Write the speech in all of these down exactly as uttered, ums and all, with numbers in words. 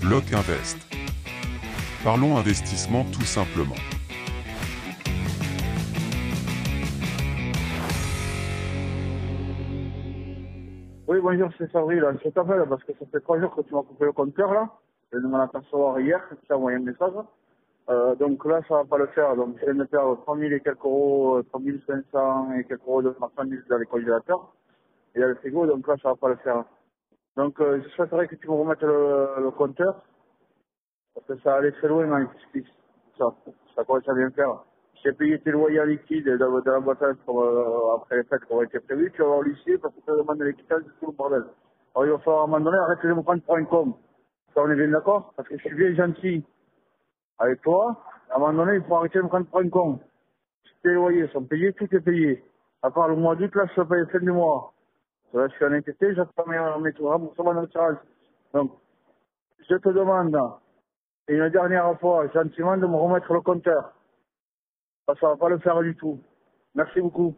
Lock Invest. Parlons investissement tout simplement. Oui, bonjour, c'est Sabri, là. Je t'appelle parce que ça fait trois jours que tu m'as coupé le compteur, là. Je viens de m'en apercevoir hier, tu as envoyé un message. Euh, donc là, ça va pas le faire. Donc, je viens de perdre trois mille et quelques euros, trois mille cinq cents et quelques euros de marchandises dans les congélateurs. Et dans le frigo, donc là, ça va pas le faire. Donc, euh, je souhaiterais que tu me remettes le, le compteur. Parce que ça allait très loin en justice. Ça, ça commence à bien faire. J'ai payé tes loyers en liquide de, de la boîte à lettres euh, après les fêtes qui ont été prévues. Tu vas voir l'huissier parce que tu demandes les quittances de tout le bordel. Alors il va falloir à un moment donné arrêter de me prendre pour un con. Ça, on est bien d'accord? Parce que je suis bien gentil avec toi. À un moment donné, il faut arrêter de me prendre pour un con. Tes loyers sont payés, tout est payé. À part le mois d'août, là, je paye fin du mois. Là, je suis en inquiété, j'attends mes, mes remboursements d'assurance. Donc, je te demande, et une dernière fois, gentiment, de me remettre le compteur. Ça ne va pas le faire du tout. Merci beaucoup.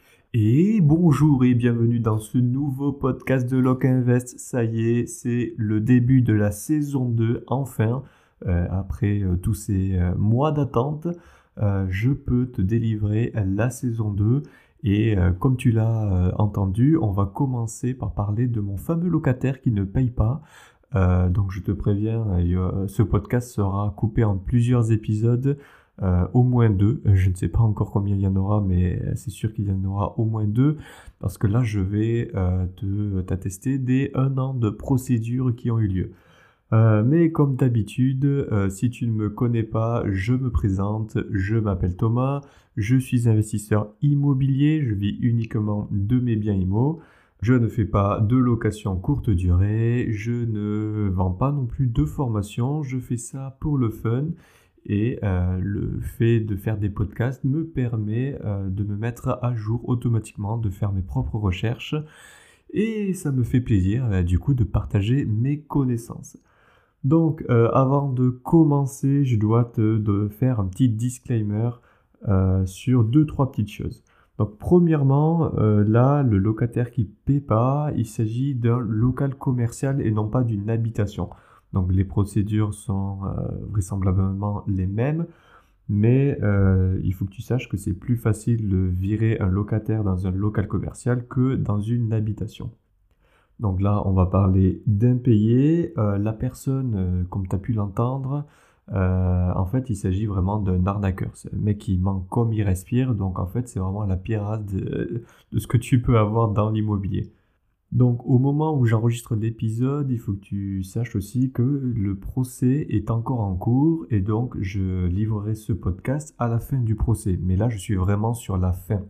Et bonjour et bienvenue dans ce nouveau podcast de Lock Invest. Ça y est, c'est le début de la saison deux, enfin. Euh, après euh, tous ces euh, mois d'attente, euh, je peux te délivrer la saison deux. Et euh, comme tu l'as euh, entendu, on va commencer par parler de mon fameux locataire qui ne paye pas. Euh, donc je te préviens, euh, ce podcast sera coupé en plusieurs épisodes. Euh, au moins deux, je ne sais pas encore combien il y en aura, mais c'est sûr qu'il y en aura au moins deux, parce que là je vais euh, te, t'attester des un an de procédures qui ont eu lieu. Euh, mais comme d'habitude, euh, si tu ne me connais pas, je me présente, je m'appelle Thomas, je suis investisseur immobilier, je vis uniquement de mes biens immo, je ne fais pas de location courte durée, je ne vends pas non plus de formation, je fais ça pour le fun. Et euh, le fait de faire des podcasts me permet euh, de me mettre à jour automatiquement, de faire mes propres recherches. Et ça me fait plaisir euh, du coup de partager mes connaissances. Donc euh, avant de commencer, je dois te de faire un petit disclaimer euh, sur deux, trois petites choses. Donc premièrement, euh, là, le locataire qui ne paie pas, il s'agit d'un local commercial et non pas d'une habitation. Donc les procédures sont euh, vraisemblablement les mêmes, mais euh, il faut que tu saches que c'est plus facile de virer un locataire dans un local commercial que dans une habitation. Donc là, on va parler d'impayé. Euh, la personne, euh, comme tu as pu l'entendre, euh, en fait, il s'agit vraiment d'un arnaqueur. C'est un mec qui ment comme il respire. Donc en fait, c'est vraiment la pire race de, de ce que tu peux avoir dans l'immobilier. Donc au moment où j'enregistre l'épisode, il faut que tu saches aussi que le procès est encore en cours et donc je livrerai ce podcast à la fin du procès. Mais là, je suis vraiment sur la fin.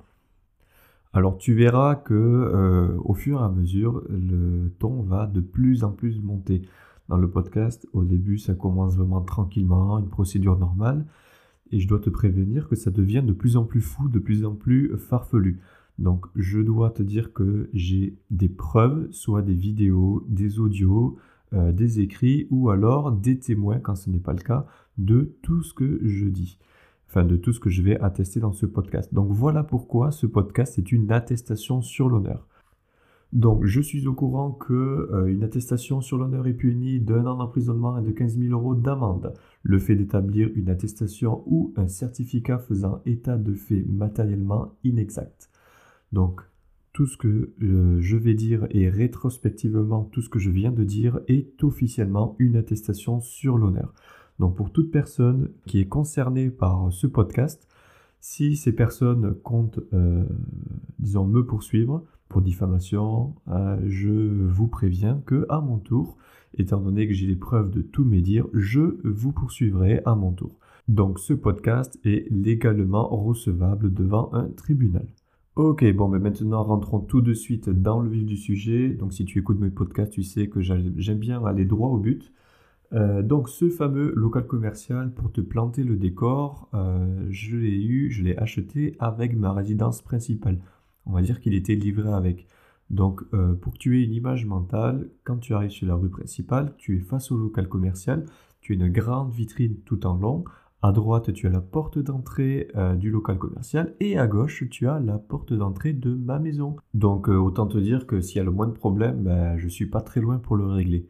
Alors tu verras que euh, au fur et à mesure, le ton va de plus en plus monter. Dans le podcast, au début, ça commence vraiment tranquillement, une procédure normale. Et je dois te prévenir que ça devient de plus en plus fou, de plus en plus farfelu. Donc je dois te dire que j'ai des preuves, soit des vidéos, des audios, euh, des écrits ou alors des témoins, quand ce n'est pas le cas, de tout ce que je dis. Enfin, de tout ce que je vais attester dans ce podcast. Donc voilà pourquoi ce podcast est une attestation sur l'honneur. Donc je suis au courant que euh, une attestation sur l'honneur est punie d'un an d'emprisonnement et de quinze mille euros d'amende. Le fait d'établir une attestation ou un certificat faisant état de faits matériellement inexacts. Donc tout ce que euh, je vais dire et rétrospectivement tout ce que je viens de dire est officiellement une attestation sur l'honneur. Donc pour toute personne qui est concernée par ce podcast, si ces personnes comptent, euh, disons, me poursuivre pour diffamation, euh, je vous préviens que à mon tour, étant donné que j'ai les preuves de tous mes dires, je vous poursuivrai à mon tour. Donc ce podcast est légalement recevable devant un tribunal. Ok, bon, mais maintenant rentrons tout de suite dans le vif du sujet. Donc si tu écoutes mes podcasts, tu sais que j'aime bien aller droit au but. Euh, donc ce fameux local commercial, pour te planter le décor, euh, je l'ai eu, je l'ai acheté avec ma résidence principale. On va dire qu'il était livré avec. Donc euh, pour que tu aies une image mentale, quand tu arrives sur la rue principale, tu es face au local commercial, tu as une grande vitrine tout en long. À droite, tu as la porte d'entrée euh, du local commercial et à gauche, tu as la porte d'entrée de ma maison. Donc euh, autant te dire que s'il y a le moindre problème, ben, je ne suis pas très loin pour le régler.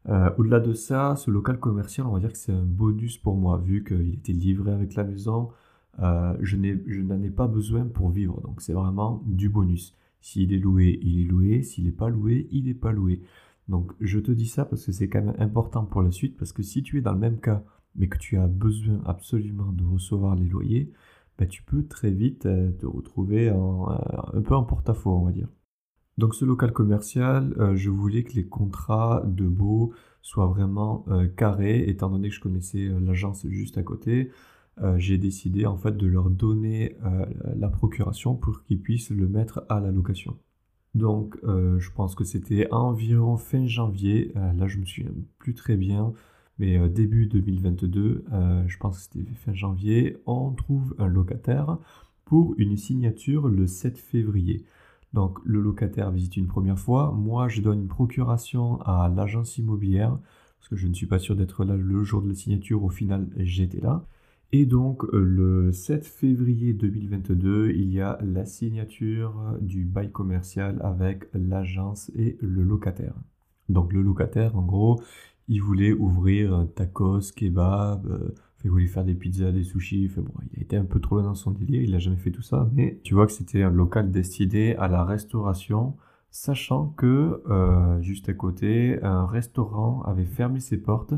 Euh, au-delà de ça, ce local commercial, on va dire que c'est un bonus pour moi, vu qu'il était livré avec la maison. Euh, je n'ai, je n'en ai pas besoin pour vivre, donc c'est vraiment du bonus. S'il est loué, il est loué. S'il n'est pas loué, il n'est pas loué. Donc je te dis ça parce que c'est quand même important pour la suite, parce que si tu es dans le même cas, mais que tu as besoin absolument de recevoir les loyers, ben, tu peux très vite euh, te retrouver en, euh, un peu en porte-à-faux, on va dire. Donc ce local commercial, euh, je voulais que les contrats de baux soient vraiment euh, carrés, étant donné que je connaissais euh, l'agence juste à côté. Euh, j'ai décidé en fait de leur donner euh, la procuration pour qu'ils puissent le mettre à la location. Donc euh, je pense que c'était environ fin janvier, euh, là je me souviens plus très bien, mais euh, début deux mille vingt-deux, euh, je pense que c'était fin janvier, on trouve un locataire pour une signature le sept février. Donc le locataire visite une première fois, moi je donne une procuration à l'agence immobilière, parce que je ne suis pas sûr d'être là le jour de la signature, au final j'étais là. Et donc euh, le sept février deux mille vingt-deux, il y a la signature du bail commercial avec l'agence et le locataire. Donc le locataire, en gros, il voulait ouvrir un tacos, kebab, euh, il voulait faire des pizzas, des sushis, enfin bon, il a été un peu trop loin dans son délire, il n'a jamais fait tout ça, mais tu vois que c'était un local destiné à la restauration, sachant que euh, juste à côté, un restaurant avait fermé ses portes.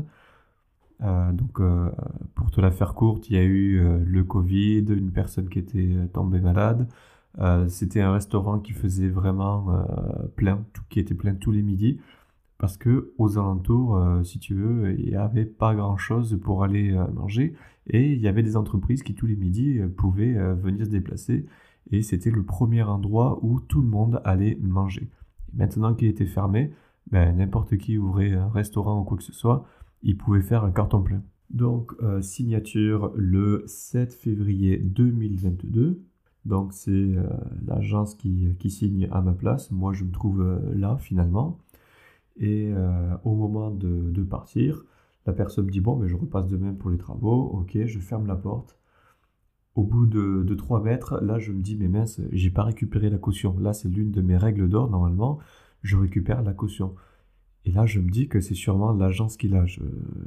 Euh, donc, euh, pour te la faire courte, il y a eu euh, le Covid, une personne qui était tombée malade. Euh, c'était un restaurant qui faisait vraiment euh, plein, tout, qui était plein tous les midis, parce que aux alentours, euh, si tu veux, il n'y avait pas grand-chose pour aller euh, manger, et il y avait des entreprises qui tous les midis euh, pouvaient euh, venir se déplacer, et c'était le premier endroit où tout le monde allait manger. Et maintenant qu'il était fermé, ben, n'importe qui ouvrait un restaurant ou quoi que ce soit, il pouvait faire un carton plein. Donc, euh, signature le sept février deux mille vingt-deux. Donc, c'est euh, l'agence qui, qui signe à ma place. Moi, je me trouve euh, là, finalement. Et euh, au moment de, de partir, la personne me dit « Bon, mais je repasse demain pour les travaux. » Ok, je ferme la porte. Au bout de, de trois mètres, là, je me dis « Mais mince, j'ai pas récupéré la caution. » Là, c'est l'une de mes règles d'or, normalement. Je récupère la caution. Et là, je me dis que c'est sûrement l'agence qui l'a. Je,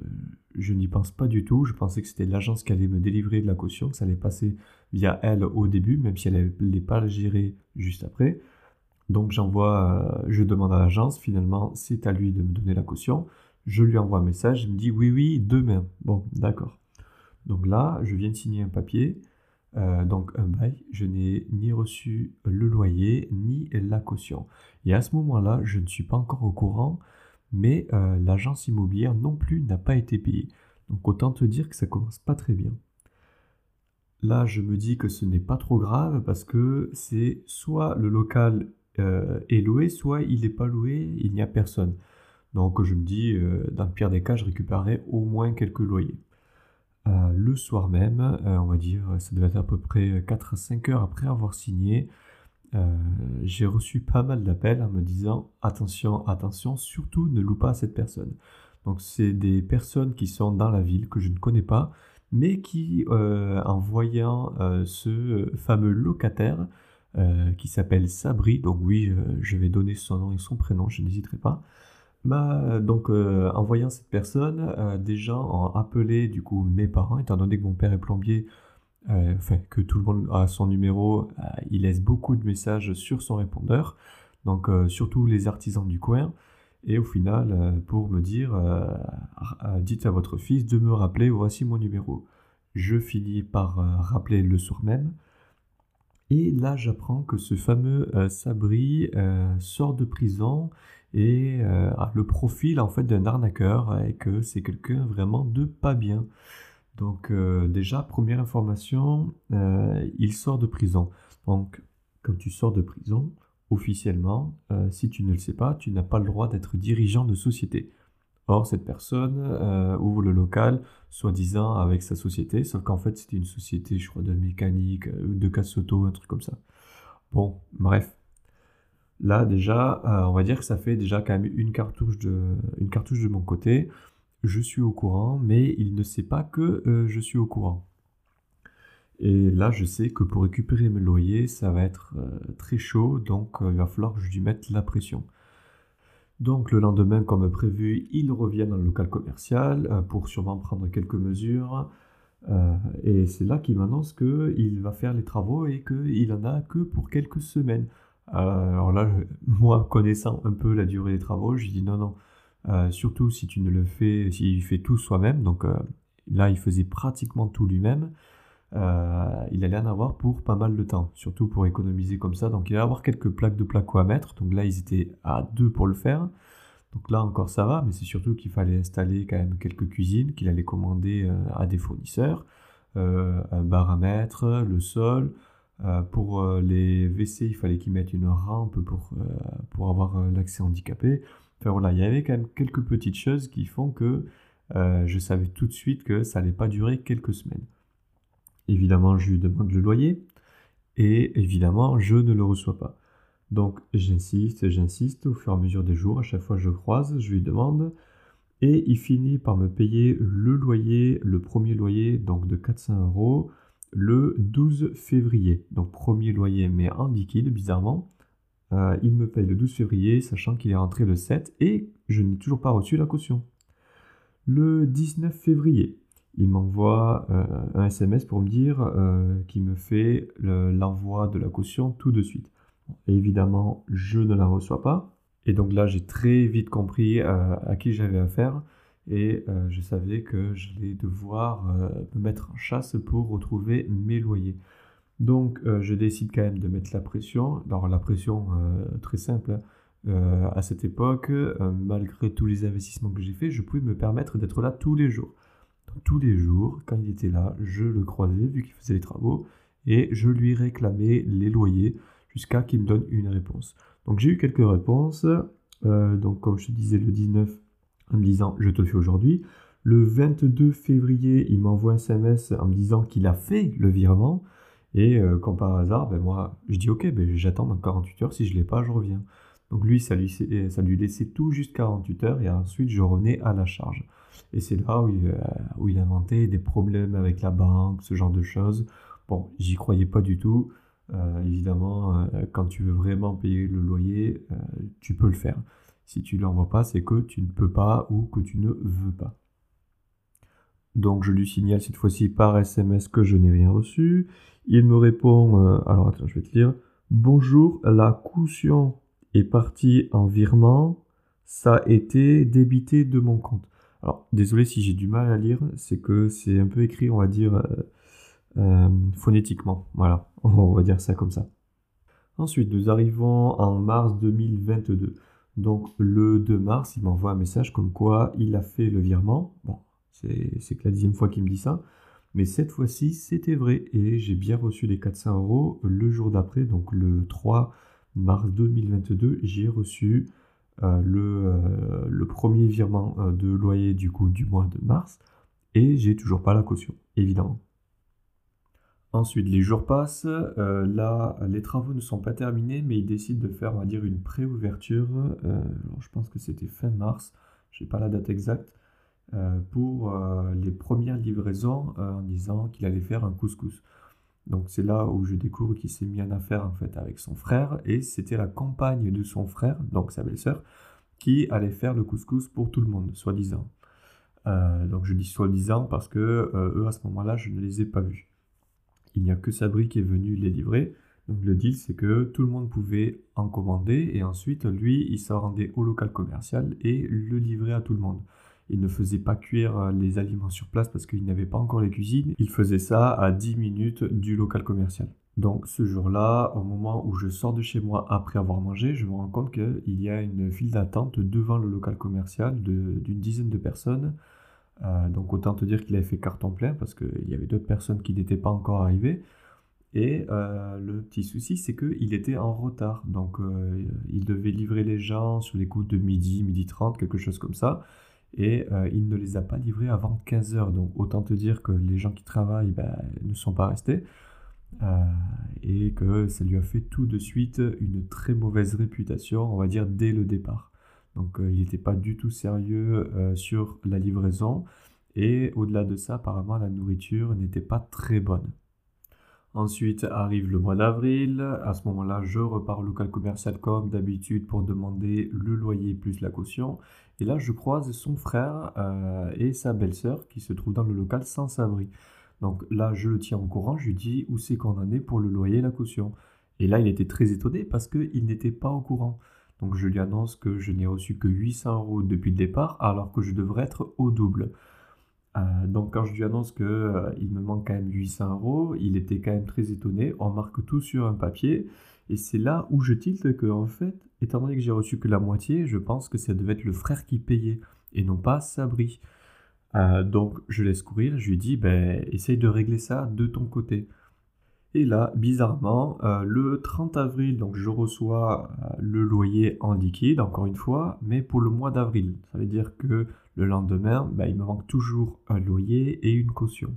je n'y pense pas du tout. Je pensais que c'était l'agence qui allait me délivrer de la caution, que ça allait passer via elle au début, même si elle n'allait pas la gérer juste après. Donc j'envoie, euh, je demande à l'agence, finalement, c'est à lui de me donner la caution. Je lui envoie un message, il me dit oui, oui, demain. Bon, d'accord. Donc là, je viens de signer un papier, euh, donc un bail. Je n'ai ni reçu le loyer, ni la caution. Et à ce moment-là, je ne suis pas encore au courant, mais euh, l'agence immobilière non plus n'a pas été payée. Donc autant te dire que ça commence pas très bien. Là, je me dis que ce n'est pas trop grave parce que c'est soit le local euh, est loué, soit il n'est pas loué, il n'y a personne. Donc je me dis, euh, dans le pire des cas, je récupérerai au moins quelques loyers. Euh, le soir même, euh, on va dire, ça devait être à peu près quatre à cinq heures après avoir signé, euh, j'ai reçu pas mal d'appels en me disant « Attention, attention, surtout ne loue pas à cette personne ». Donc c'est des personnes qui sont dans la ville, que je ne connais pas, mais qui, euh, en voyant euh, ce fameux locataire euh, qui s'appelle Sabri, donc oui, euh, je vais donner son nom et son prénom, je n'hésiterai pas, bah, donc euh, en voyant cette personne, euh, des gens ont appelé du coup mes parents, étant donné que mon père est plombier, euh, enfin que tout le monde a son numéro, euh, il laisse beaucoup de messages sur son répondeur, donc euh, surtout les artisans du coin. Et au final, euh, pour me dire, euh, euh, dites à votre fils de me rappeler, voici mon numéro. Je finis par euh, rappeler le soir même. Et là, j'apprends que ce fameux euh, Sabri euh, sort de prison et euh, a le profil en fait d'un arnaqueur et que c'est quelqu'un vraiment de pas bien. Donc euh, déjà, première information, euh, il sort de prison. Donc quand tu sors de prison, officiellement, euh, si tu ne le sais pas, tu n'as pas le droit d'être dirigeant de société. Or, cette personne euh, ouvre le local, soi-disant avec sa société, sauf qu'en fait, c'était une société, je crois, de mécanique, euh, de casse auto, un truc comme ça. Bon, bref. Là, déjà, euh, on va dire que ça fait déjà quand même une cartouche de, une cartouche de mon côté. Je suis au courant, mais il ne sait pas que euh, je suis au courant. Et là, je sais que pour récupérer mes loyers, ça va être euh, très chaud, donc euh, il va falloir que je lui mette la pression. Donc le lendemain, comme prévu, il revient dans le local commercial euh, pour sûrement prendre quelques mesures. Euh, et c'est là qu'il m'annonce qu'il va faire les travaux et qu'il en a que pour quelques semaines. Euh, alors là, je- moi, connaissant un peu la durée des travaux, je dis non, non. Euh, surtout si tu ne le fais, s'il fait tout soi-même. Donc euh, là, il faisait pratiquement tout lui-même. Euh, il allait en avoir pour pas mal de temps, surtout pour économiser comme ça. Donc il allait avoir quelques plaques de placo à mettre. Donc là, ils étaient à deux pour le faire. Donc là encore ça va, mais c'est surtout qu'il fallait installer quand même quelques cuisines qu'il allait commander euh, à des fournisseurs, euh, un baramètre, le sol. Euh, pour euh, les W C, il fallait qu'ils mettent une rampe pour, euh, pour avoir euh, l'accès handicapé. Enfin voilà, il y avait quand même quelques petites choses qui font que euh, je savais tout de suite que ça allait pas durer quelques semaines. Évidemment, je lui demande le loyer et évidemment, je ne le reçois pas. Donc j'insiste, j'insiste au fur et à mesure des jours, à chaque fois que je croise, je lui demande, et il finit par me payer le loyer, le premier loyer donc de quatre cents euros, le douze février. Donc premier loyer mais en liquide, bizarrement. Euh, il me paye le douze février, sachant qu'il est rentré le sept, et je n'ai toujours pas reçu la caution. Le dix-neuf février, il m'envoie euh, un S M S pour me dire euh, qu'il me fait le- l'envoi de la caution tout de suite. Et évidemment, je ne la reçois pas. Et donc là, j'ai très vite compris euh, à qui j'avais affaire. Et euh, je savais que j'allais devoir euh, me mettre en chasse pour retrouver mes loyers. Donc euh, je décide quand même de mettre la pression. Alors la pression, euh, très simple, hein. Euh, à cette époque, euh, malgré tous les investissements que j'ai faits, je pouvais me permettre d'être là tous les jours. Donc, tous les jours, quand il était là, je le croisais vu qu'il faisait les travaux et je lui réclamais les loyers jusqu'à qu'il me donne une réponse. Donc j'ai eu quelques réponses. Euh, donc comme je te disais, le dix-neuf, en me disant je te le fais aujourd'hui. Le vingt-deux février, il m'envoie un S M S en me disant qu'il a fait le virement. Et euh, comme par hasard, ben moi, je dis ok, ben j'attends dans quarante-huit heures, si je ne l'ai pas, je reviens. Donc lui, ça lui, ça lui laissait tout juste quarante-huit heures et ensuite je revenais à la charge. Et c'est là où il, euh, où il inventait des problèmes avec la banque, ce genre de choses. Bon, j'y croyais pas du tout. Euh, évidemment, euh, quand tu veux vraiment payer le loyer, euh, tu peux le faire. Si tu ne l'envoies pas, c'est que tu ne peux pas ou que tu ne veux pas. Donc je lui signale cette fois-ci par S M S que je n'ai rien reçu. Il me répond, euh, alors attends, je vais te lire. Bonjour, la caution est partie en virement, ça a été débité de mon compte. Alors désolé si j'ai du mal à lire, c'est que c'est un peu écrit, on va dire, euh, euh, phonétiquement. Voilà, on va dire ça comme ça. Ensuite, nous arrivons en mars deux mille vingt-deux. Donc le deux mars, il m'envoie un message comme quoi il a fait le virement. Bon, c'est c'est que la dixième fois qu'il me dit ça. Mais cette fois-ci, c'était vrai. Et j'ai bien reçu les quatre cents euros le jour d'après. Donc le trois mars deux mille vingt-deux, j'ai reçu euh, le, euh, le premier virement euh, de loyer du coup du mois de mars. Et j'ai toujours pas la caution, évidemment. Ensuite, les jours passent, euh, là, les travaux ne sont pas terminés, mais ils décident de faire, on va dire, une pré-ouverture. Euh, alors, je pense que c'était fin mars, je n'ai pas la date exacte, euh, pour euh, les premières livraisons euh, en disant qu'il allait faire un couscous. Donc, c'est là où je découvre qu'il s'est mis en affaire en fait avec son frère, et c'était la compagne de son frère, donc sa belle-sœur, qui allait faire le couscous pour tout le monde, soi-disant. Euh, donc, je dis soi-disant parce que euh, eux, à ce moment-là, je ne les ai pas vus. Il n'y a que Sabri qui est venu les livrer. Donc le deal, c'est que tout le monde pouvait en commander et ensuite, lui, il se rendait au local commercial et le livrait à tout le monde. Il ne faisait pas cuire les aliments sur place parce qu'il n'avait pas encore les cuisines. Il faisait ça à dix minutes du local commercial. Donc ce jour-là, au moment où je sors de chez moi après avoir mangé, je me rends compte qu'il y a une file d'attente devant le local commercial de- d'une dizaine de personnes. Euh, donc autant te dire qu'il avait fait carton plein parce qu'il y avait d'autres personnes qui n'étaient pas encore arrivées. Et euh, le petit souci, c'est qu'il était en retard. Donc euh, il devait livrer les gens sur les coups de midi, midi trente, quelque chose comme ça. Et euh, il ne les a pas livrés avant quinze heures. Donc autant te dire que les gens qui travaillent ben, ne sont pas restés. Euh, et que ça lui a fait tout de suite une très mauvaise réputation, on va dire, dès le départ. Donc euh, il n'était pas du tout sérieux euh, sur la livraison. Et au-delà de ça, apparemment, la nourriture n'était pas très bonne. Ensuite arrive le mois d'avril. À ce moment-là, je repars au local commercial comme d'habitude pour demander le loyer plus la caution. Et là, je croise son frère euh, et sa belle-sœur qui se trouvent dans le local sans abri. Donc là, je le tiens au courant, je lui dis où c'est qu'on en est pour le loyer et la caution. Et là, il était très étonné parce qu'il n'était pas au courant. Donc je lui annonce que je n'ai reçu que huit cents euros depuis le départ alors que je devrais être au double. Euh, donc quand je lui annonce qu'il euh, me manque quand même huit cents euros, il était quand même très étonné. On marque tout sur un papier et c'est là où je tilte que en fait, étant donné que j'ai reçu que la moitié, je pense que ça devait être le frère qui payait et non pas Sabri. Euh, donc je laisse courir, je lui dis ben essaye de régler ça de ton côté. Et là, bizarrement, euh, le trente avril, donc je reçois euh, le loyer en liquide, encore une fois, mais pour le mois d'avril. Ça veut dire que le lendemain, bah, il me manque toujours un loyer et une caution.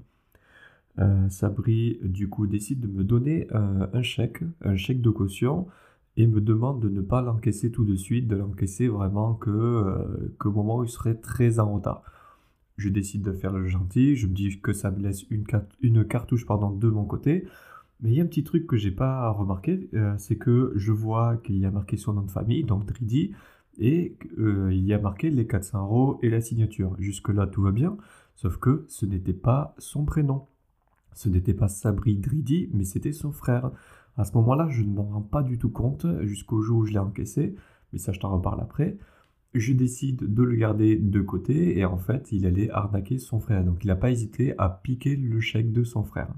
Euh, Sabri, du coup, décide de me donner euh, un chèque, un chèque de caution, et me demande de ne pas l'encaisser tout de suite, de l'encaisser vraiment que, euh, qu'au moment où il serait très en retard. Je décide de faire le gentil, je me dis que ça me laisse une, car- une cartouche pardon, de mon côté. Mais il y a un petit truc que j'ai pas remarqué, euh, c'est que je vois qu'il y a marqué son nom de famille, donc Dridi, et euh, il y a marqué les quatre cents euros et la signature. Jusque-là, tout va bien, sauf que ce n'était pas son prénom. Ce n'était pas Sabri Dridi, mais c'était son frère. À ce moment-là, je ne m'en rends pas du tout compte jusqu'au jour où je l'ai encaissé, mais ça, je t'en reparle après. Je décide de le garder de côté, et en fait, il allait arnaquer son frère. Donc, il n'a pas hésité à piquer le chèque de son frère.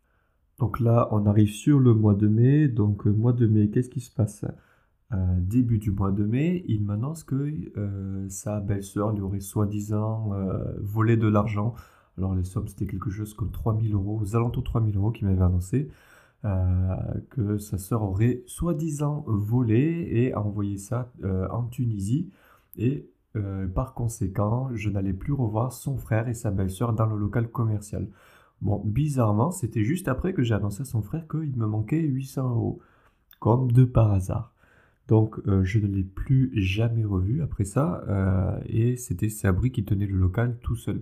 Donc là, on arrive sur le mois de mai. Donc, euh, mois de mai, qu'est-ce qui se passe? Euh, Début du mois de mai, il m'annonce que euh, sa belle-sœur lui aurait soi-disant euh, volé de l'argent. Alors, les sommes, c'était quelque chose comme trois mille euros, aux alentours de trois mille euros qu'il m'avait annoncé. Euh, que sa sœur aurait soi-disant volé et envoyé ça euh, en Tunisie. Et euh, par conséquent, je n'allais plus revoir son frère et sa belle-sœur dans le local commercial. Bon, bizarrement, c'était juste après que j'ai annoncé à son frère qu'il me manquait huit cents euros, comme de par hasard. Donc, euh, je ne l'ai plus jamais revu après ça, euh, et c'était Sabri qui tenait le local tout seul.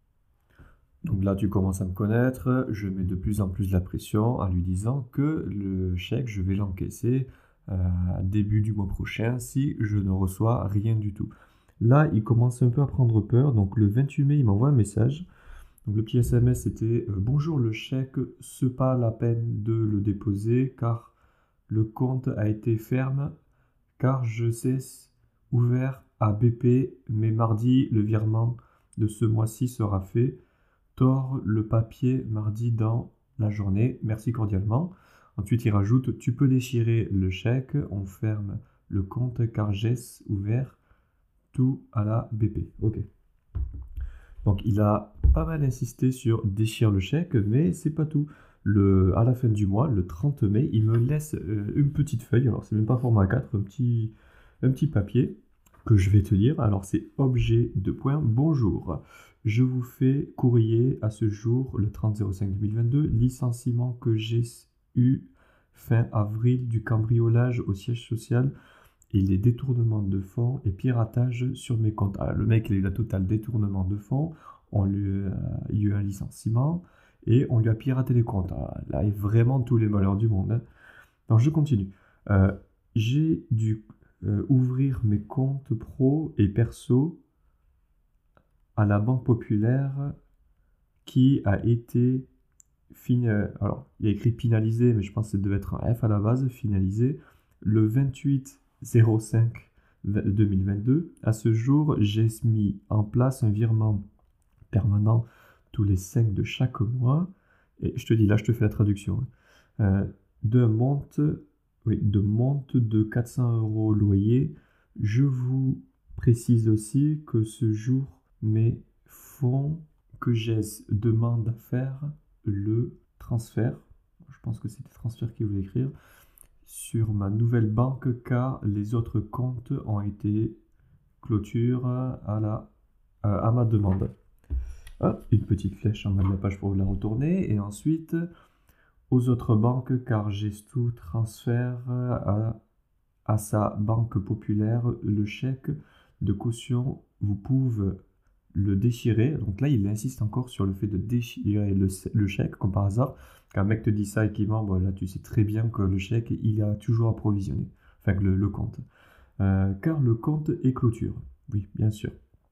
Donc là, tu commences à me connaître, je mets de plus en plus la pression en lui disant que le chèque, je vais l'encaisser euh, début du mois prochain si je ne reçois rien du tout. Là, il commence un peu à prendre peur, donc le vingt-huit mai, il m'envoie un message. Donc le petit S M S c'était euh, bonjour, le chèque, ce pas la peine de le déposer car le compte a été ferme, car je cesse ouvert à B P, mais mardi le virement de ce mois-ci sera fait. Tord le papier mardi dans la journée, merci cordialement. Ensuite il rajoute tu peux déchirer le chèque, on ferme le compte car j'ai ouvert tout à la B P. Ok. Donc il a pas mal insisté sur déchire le chèque, mais c'est pas tout. Le, à la fin du mois, le trente mai, il me laisse euh, une petite feuille, alors c'est même pas format quatre, un petit, un petit papier que je vais te lire. Alors c'est objet de point, bonjour. Je vous fais courrier à ce jour, le trente zéro cinq deux mille vingt-deux, licenciement que j'ai eu fin avril du cambriolage au siège social et les détournements de fonds et piratage sur mes comptes. Alors, le mec, il a eu la totale détournement de fonds, on lui a, il y a eu un licenciement et on lui a piraté les comptes. Alors, là, il y a vraiment tous les malheurs du monde. Hein. Alors, je continue. Euh, j'ai dû euh, ouvrir mes comptes pro et perso à la Banque Populaire qui a été fini... Alors, il y a écrit finalisé, mais je pense que ça devait être un F à la base, finalisé, le vingt-huit zéro cinq deux mille vingt-deux. À ce jour, j'ai mis en place un virement permanent tous les cinq de chaque mois. Et je te dis, là, je te fais la traduction. Euh, de monte, oui, de monte de quatre cents euros loyer. Je vous précise aussi que ce jour, mes fonds que j'ai demande à faire le transfert. Je pense que c'était transfert qu'il voulait écrire. Sur ma nouvelle banque car les autres comptes ont été clôture à, la, à ma demande. Ah, une petite flèche en bas de la page pour la retourner. Et ensuite, aux autres banques car j'ai tout transfert à, à sa banque populaire le chèque de caution. Vous pouvez le déchirer. Donc là, il insiste encore sur le fait de déchirer le, le chèque, comme par hasard. Quand un mec te dit ça et qu'il ment, bon, là, tu sais très bien que le chèque, il a toujours approvisionné. Enfin, que le, le compte. Euh, car le compte est clôture. Oui, bien sûr.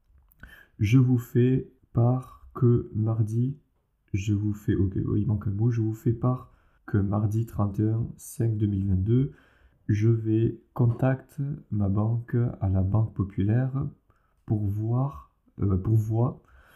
Je vous fais part que mardi, je vous fais, ok, oh, il manque un mot, je vous fais part que mardi trente et un cinq deux mille vingt-deux, je vais contacter ma banque à la Banque Populaire pour voir, euh, pour voir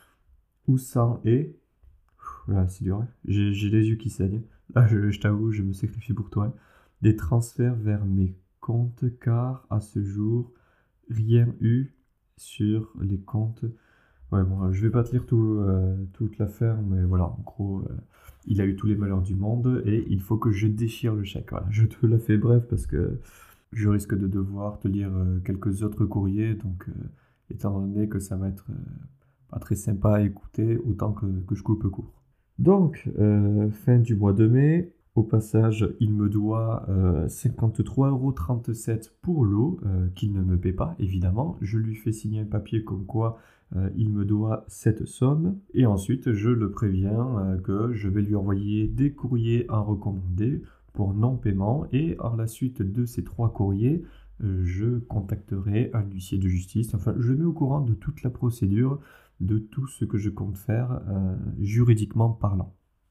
où ça en est. Voilà, c'est dur, hein. j'ai, j'ai les yeux qui saignent. Là, je, je t'avoue, je me sacrifie pour toi. Des transferts vers mes comptes, car à ce jour, rien eu sur les comptes. Ouais, bon, je vais pas te lire tout, euh, toute l'affaire, mais voilà, en gros, euh, il a eu tous les malheurs du monde et il faut que je déchire le chèque. Voilà, je te la fais bref parce que je risque de devoir te lire euh, quelques autres courriers, donc euh, étant donné que ça va être euh, pas très sympa à écouter, autant que, que je coupe court. Donc, euh, fin du mois de mai. Au passage, il me doit euh, cinquante-trois euros trente-sept pour l'eau, euh, qu'il ne me paie pas, évidemment. Je lui fais signer un papier comme quoi euh, il me doit cette somme. Et ensuite, je le préviens euh, que je vais lui envoyer des courriers en recommandé pour non-paiement. Et à la suite de ces trois courriers, euh, je contacterai un huissier de justice. Enfin, je mets au courant de toute la procédure, de tout ce que je compte faire euh, juridiquement parlant.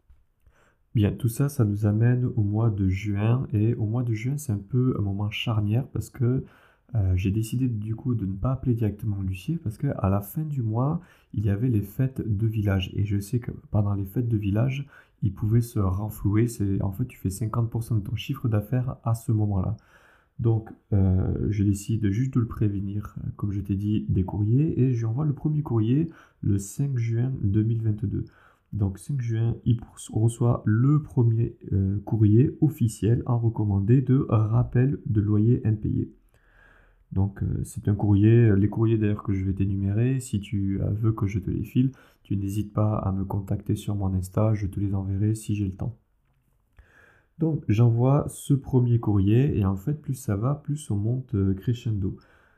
Bien, tout ça, ça nous amène au mois de juin. Et au mois de juin, c'est un peu un moment charnière parce que euh, j'ai décidé du coup de ne pas appeler directement l'huissier parce qu'à la fin du mois, il y avait les fêtes de village. Et je sais que pendant les fêtes de village, ils pouvaient se renflouer. C'est, en fait, tu fais cinquante pour cent de ton chiffre d'affaires à ce moment-là. Donc, euh, je décide juste de le prévenir, comme je t'ai dit, des courriers. Et je lui envoie le premier courrier le cinq juin deux mille vingt-deux. Donc cinq juin, il reçoit le premier euh, courrier officiel en recommandé de rappel de loyer impayé. Donc euh, c'est un courrier, les courriers d'ailleurs que je vais t'énumérer, si tu euh, veux que je te les file, tu n'hésites pas à me contacter sur mon Insta, je te les enverrai si j'ai le temps. Donc j'envoie ce premier courrier et en fait plus ça va, plus on monte euh, crescendo.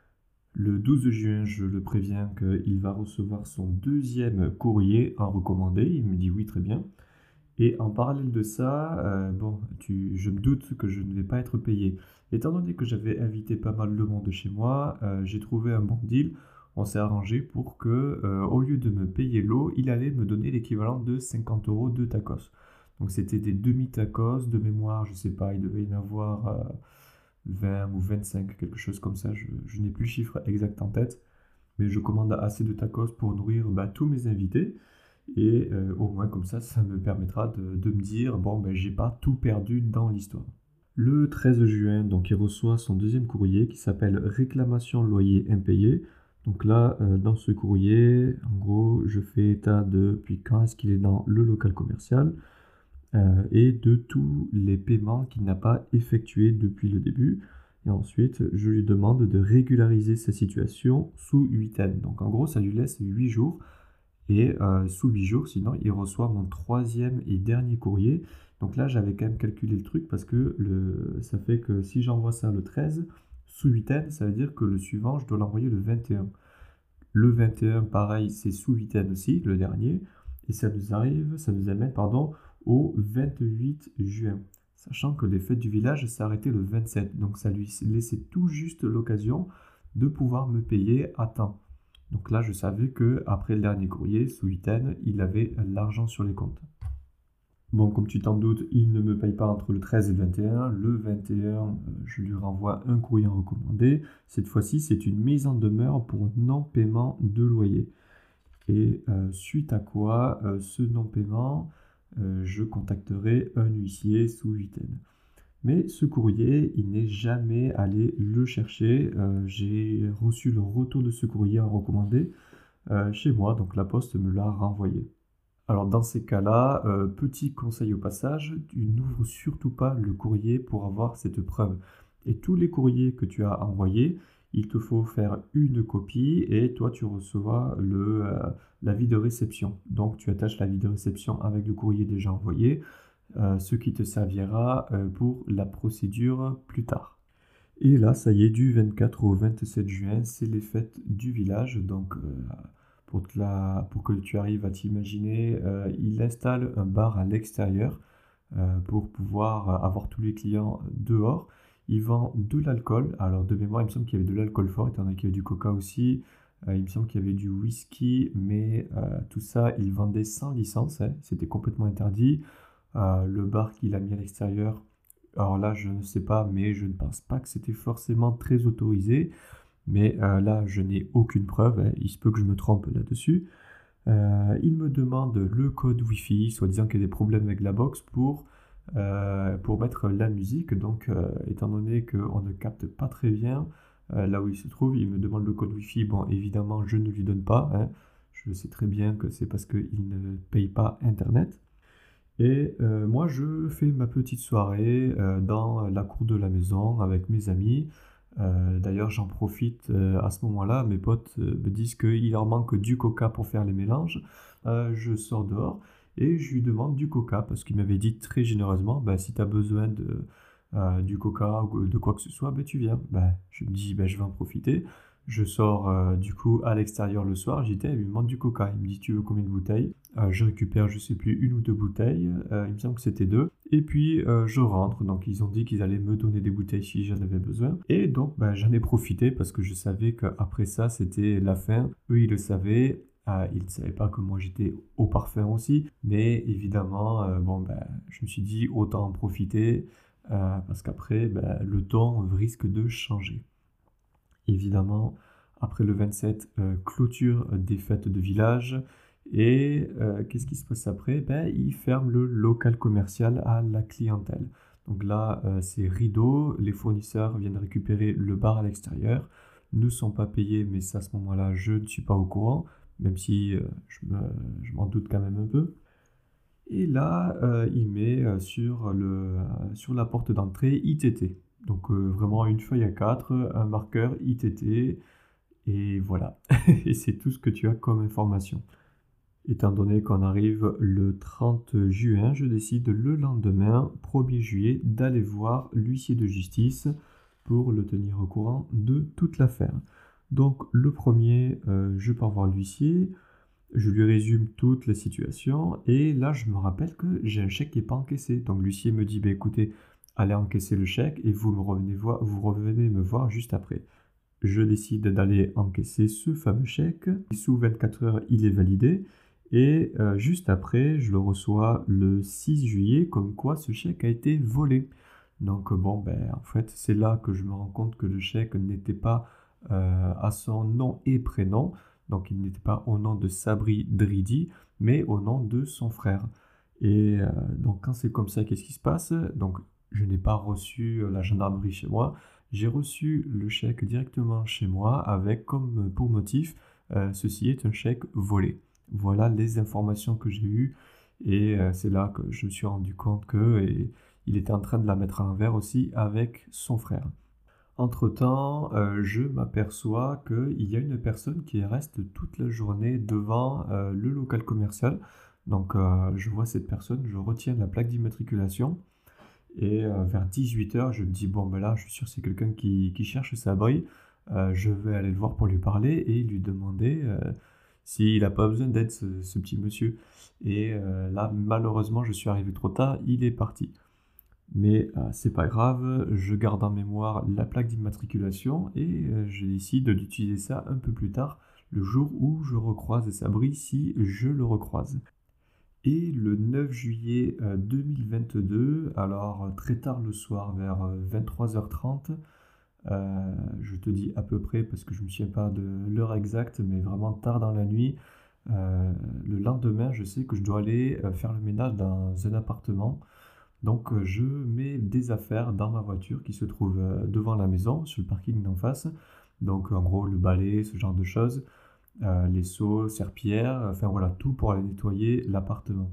Le douze juin, je le préviens qu'il va recevoir son deuxième courrier en recommandé. Il me dit oui, très bien. Et en parallèle de ça, euh, bon, tu, je me doute que je ne vais pas être payé. Étant donné que j'avais invité pas mal de monde chez moi, euh, j'ai trouvé un bon deal. On s'est arrangé pour que, euh, au lieu de me payer l'eau, il allait me donner l'équivalent de cinquante euros de tacos. Donc c'était des demi-tacos de mémoire, je sais pas, il devait y en avoir euh, vingt ou vingt-cinq, quelque chose comme ça. Je, je n'ai plus le chiffre exact en tête, mais je commande assez de tacos pour nourrir bah, tous mes invités. Et euh, au moins comme ça, ça me permettra de, de me dire, bon, ben, j'ai pas tout perdu dans l'histoire. Le treize juin, donc, il reçoit son deuxième courrier qui s'appelle réclamation loyer impayé. Donc là, euh, dans ce courrier, en gros, je fais état de depuis quand est-ce qu'il est dans le local commercial euh, et de tous les paiements qu'il n'a pas effectués depuis le début. Et ensuite, je lui demande de régulariser sa situation sous huitaine. Donc en gros, ça lui laisse huit jours. Et euh, sous huit jours, sinon, il reçoit mon troisième et dernier courrier. Donc là, j'avais quand même calculé le truc parce que le, ça fait que si j'envoie ça le treize, sous huitaine, ça veut dire que le suivant, je dois l'envoyer le vingt et un. Le vingt et un, pareil, c'est sous huitaine aussi, le dernier. Et ça nous arrive, ça nous amène, pardon, au vingt-huit juin. Sachant que les fêtes du village s'arrêtaient le vingt-sept. Donc ça lui laissait tout juste l'occasion de pouvoir me payer à temps. Donc là, je savais qu'après le dernier courrier, sous huitaine, il avait l'argent sur les comptes. Bon, comme tu t'en doutes, il ne me paye pas entre le treize et le vingt et un. Le vingt et un, je lui renvoie un courrier en recommandé. Cette fois-ci, c'est une mise en demeure pour non-paiement de loyer. Et euh, suite à quoi, euh, ce non-paiement, euh, je contacterai un huissier sous huitaine. Mais ce courrier, il n'est jamais allé le chercher. Euh, j'ai reçu le retour de ce courrier en recommandé euh, chez moi, donc la poste me l'a renvoyé. Alors dans ces cas-là, euh, petit conseil au passage, tu n'ouvres surtout pas le courrier pour avoir cette preuve. Et tous les courriers que tu as envoyés, il te faut faire une copie et toi tu recevras le, euh, l'avis de réception. Donc tu attaches l'avis de réception avec le courrier déjà envoyé. Euh, ce qui te servira euh, pour la procédure plus tard. Et là, ça y est, du vingt-quatre au vingt-sept juin, c'est les fêtes du village. Donc, euh, pour, te la, pour que tu arrives à t'imaginer, euh, il installe un bar à l'extérieur euh, pour pouvoir avoir tous les clients dehors. Il vend de l'alcool. Alors de mémoire, il me semble qu'il y avait de l'alcool fort, étant donné qu'il y avait du coca aussi. Euh, il me semble qu'il y avait du whisky, mais euh, tout ça, il vendait sans licence. Hein. C'était complètement interdit. Euh, le bar qu'il a mis à l'extérieur, alors là, je ne sais pas, mais je ne pense pas que c'était forcément très autorisé. Mais euh, là, je n'ai aucune preuve. Hein. Il se peut que je me trompe là-dessus. Euh, il me demande le code Wi-Fi, soi-disant qu'il y a des problèmes avec la box pour, euh, pour mettre la musique. Donc, euh, étant donné qu'on ne capte pas très bien euh, là où il se trouve, il me demande le code Wi-Fi. Bon, évidemment, je ne lui donne pas. Hein. Je sais très bien que c'est parce qu'il ne paye pas Internet. Et euh, moi, je fais ma petite soirée euh, dans la cour de la maison avec mes amis. Euh, d'ailleurs, j'en profite euh, à ce moment-là. Mes potes euh, me disent qu'il leur manque du coca pour faire les mélanges. Euh, je sors dehors et je lui demande du coca parce qu'il m'avait dit très généreusement, bah, si tu as besoin de, euh, du coca ou de quoi que ce soit, bah, tu viens. Bah, je me dis, bah, je vais en profiter. Je sors euh, du coup à l'extérieur le soir, j'étais, il me demande du coca. Il me dit, tu veux combien de bouteilles? Euh, Je récupère, je sais plus, une ou deux bouteilles. Euh, il me semble que c'était deux. Et puis euh, je rentre. Donc ils ont dit qu'ils allaient me donner des bouteilles si j'en avais besoin. Et donc bah, j'en ai profité parce que je savais qu'après ça, c'était la fin. Eux, ils le savaient. Euh, ils ne savaient pas que moi j'étais au parfum aussi. Mais évidemment, euh, bon, bah, je me suis dit autant en profiter. Euh, parce qu'après, bah, le temps risque de changer. Évidemment, après le vingt-sept, euh, clôture des fêtes de village. Et euh, qu'est-ce qui se passe après? Ben, ils ferment le local commercial à la clientèle. Donc là, euh, c'est rideau. Les fournisseurs viennent récupérer le bar à l'extérieur. Ne sont pas payés, mais ça, à ce moment-là, je ne suis pas au courant, même si euh, je me- je m'en doute quand même un peu. Et là, euh, il met euh, sur, le, euh, sur la porte d'entrée I T T. Donc euh, vraiment une feuille A quatre, un marqueur I T T, et voilà. Et c'est tout ce que tu as comme information. Étant donné qu'on arrive le trente juin, je décide le lendemain, premier juillet, d'aller voir l'huissier de justice pour le tenir au courant de toute l'affaire. Donc le premier, euh, je pars voir l'huissier. Je lui résume toute la situation et là je me rappelle que j'ai un chèque qui n'est pas encaissé. Donc l'huissier me dit, bah, écoutez, allez encaisser le chèque et vous me revenez voir, vous revenez me voir juste après. Je décide d'aller encaisser ce fameux chèque. Sous vingt-quatre heures, il est validé et euh, juste après, je le reçois le six juillet, comme quoi ce chèque a été volé. Donc bon, ben en fait, c'est là que je me rends compte que le chèque n'était pas euh, à son nom et prénom. Donc il n'était pas au nom de Sabri Dridi, mais au nom de son frère. Et euh, donc quand c'est comme ça, qu'est-ce qui se passe? Donc je n'ai pas reçu euh, la gendarmerie chez moi, j'ai reçu le chèque directement chez moi avec comme pour motif, euh, ceci est un chèque volé. Voilà les informations que j'ai eues et euh, c'est là que je me suis rendu compte que et, il était en train de la mettre à l'envers aussi avec son frère. Entre-temps, euh, je m'aperçois qu'il y a une personne qui reste toute la journée devant euh, le local commercial. Donc euh, je vois cette personne, je retiens la plaque d'immatriculation et euh, vers dix-huit heures, je me dis, bon ben là, je suis sûr que c'est quelqu'un qui, qui cherche Sabri. Euh, je vais aller le voir pour lui parler et lui demander euh, s'il n'a pas besoin d'aide, ce, ce petit monsieur. Et euh, là, malheureusement, je suis arrivé trop tard, il est parti. Mais euh, c'est pas grave, je garde en mémoire la plaque d'immatriculation et euh, je décide d'utiliser ça un peu plus tard, le jour où je recroise Sabri, si je le recroise. Et le neuf juillet euh, deux mille vingt-deux, alors très tard le soir, vers euh, vingt-trois heures trente, euh, je te dis à peu près parce que je ne me souviens pas de l'heure exacte, mais vraiment tard dans la nuit, euh, le lendemain, je sais que je dois aller euh, faire le ménage dans un appartement. Donc euh, je mets des affaires dans ma voiture qui se trouve euh, devant la maison, sur le parking d'en face. Donc en gros le balai, ce genre de choses, euh, les seaux, serpillères, enfin voilà, tout pour aller nettoyer l'appartement.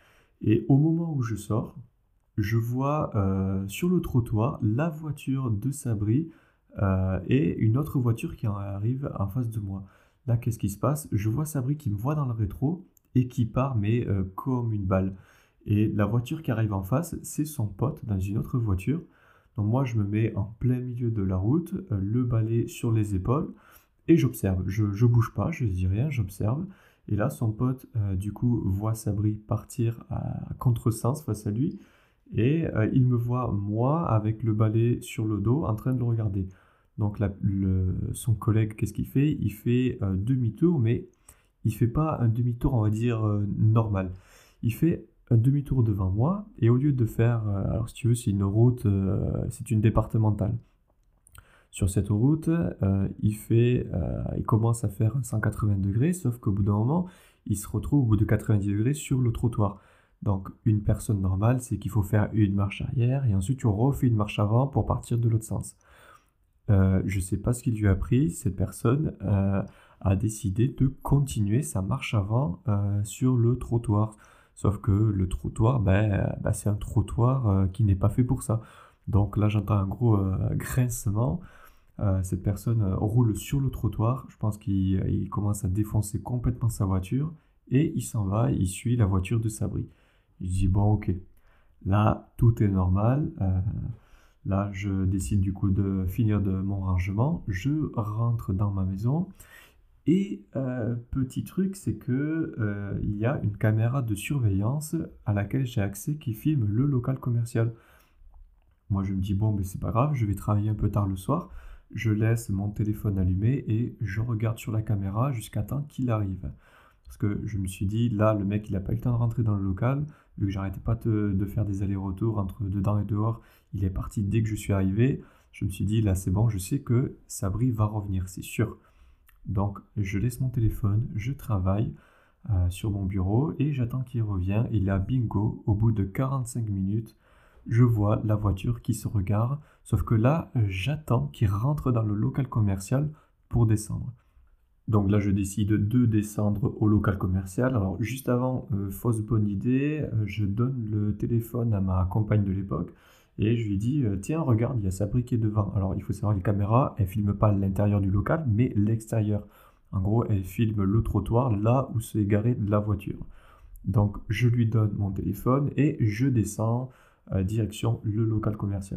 Et au moment où je sors, je vois euh, sur le trottoir la voiture de Sabri euh, et une autre voiture qui arrive en face de moi. Là, qu'est-ce qui se passe? Je vois Sabri qui me voit dans le rétro et qui part, mais euh, comme une balle. Et la voiture qui arrive en face, c'est son pote dans une autre voiture. Donc moi, je me mets en plein milieu de la route, euh, le balai sur les épaules, et j'observe. Je, je bouge pas, je dis rien, j'observe. Et là, son pote, euh, du coup, voit Sabri partir à contresens face à lui. Et euh, il me voit, moi, avec le balai sur le dos, en train de le regarder. Donc la- le- son collègue, qu'est-ce qu'il fait? Il fait euh, demi-tour, mais il fait pas un demi-tour, on va dire, euh, normal. Il fait un demi-tour devant moi, et au lieu de faire, euh, alors si tu veux, c'est une route, euh, c'est une départementale. Sur cette route, euh, il fait, euh, il commence à faire cent quatre-vingts degrés, sauf qu'au bout d'un moment, il se retrouve au bout de quatre-vingt-dix degrés sur le trottoir. Donc, une personne normale, c'est qu'il faut faire une marche arrière et ensuite tu refais une marche avant pour partir de l'autre sens. Euh, je ne sais pas ce qu'il lui a pris, cette personne euh, a décidé de continuer sa marche avant euh, sur le trottoir. Sauf que le trottoir, ben, euh, ben, c'est un trottoir euh, qui n'est pas fait pour ça. Donc là, j'entends un gros euh, grincement. Euh, cette personne euh, roule sur le trottoir. Je pense qu'il euh, il commence à défoncer complètement sa voiture et il s'en va, il suit la voiture de Sabri. Je dis bon, ok, là tout est normal. Euh, là, je décide du coup de finir de mon rangement. Je rentre dans ma maison et euh, petit truc, c'est que euh, il y a une caméra de surveillance à laquelle j'ai accès qui filme le local commercial. Moi, je me dis, bon, mais c'est pas grave, je vais travailler un peu tard le soir. Je laisse mon téléphone allumé et je regarde sur la caméra jusqu'à temps qu'il arrive. Parce que je me suis dit, là, le mec, il n'a pas eu le temps de rentrer dans le local. Vu que j'arrêtais pas de, de faire des allers-retours entre dedans et dehors, il est parti dès que je suis arrivé. Je me suis dit, là, c'est bon, je sais que Sabri va revenir, c'est sûr. Donc, je laisse mon téléphone, je travaille euh, sur mon bureau et j'attends qu'il revienne. Et là, bingo, au bout de quarante-cinq minutes, je vois la voiture qui se regarde, sauf que là, j'attends qu'il rentre dans le local commercial pour descendre. Donc là, je décide de descendre au local commercial. Alors, juste avant, euh, fausse bonne idée, euh, je donne le téléphone à ma compagne de l'époque et je lui dis euh, tiens, regarde, il y a Sabri qui est devant. Alors, il faut savoir que les caméras, elles ne filment pas l'intérieur du local, mais l'extérieur. En gros, elles filment le trottoir, là où s'est garée la voiture. Donc, je lui donne mon téléphone et je descends euh, direction le local commercial.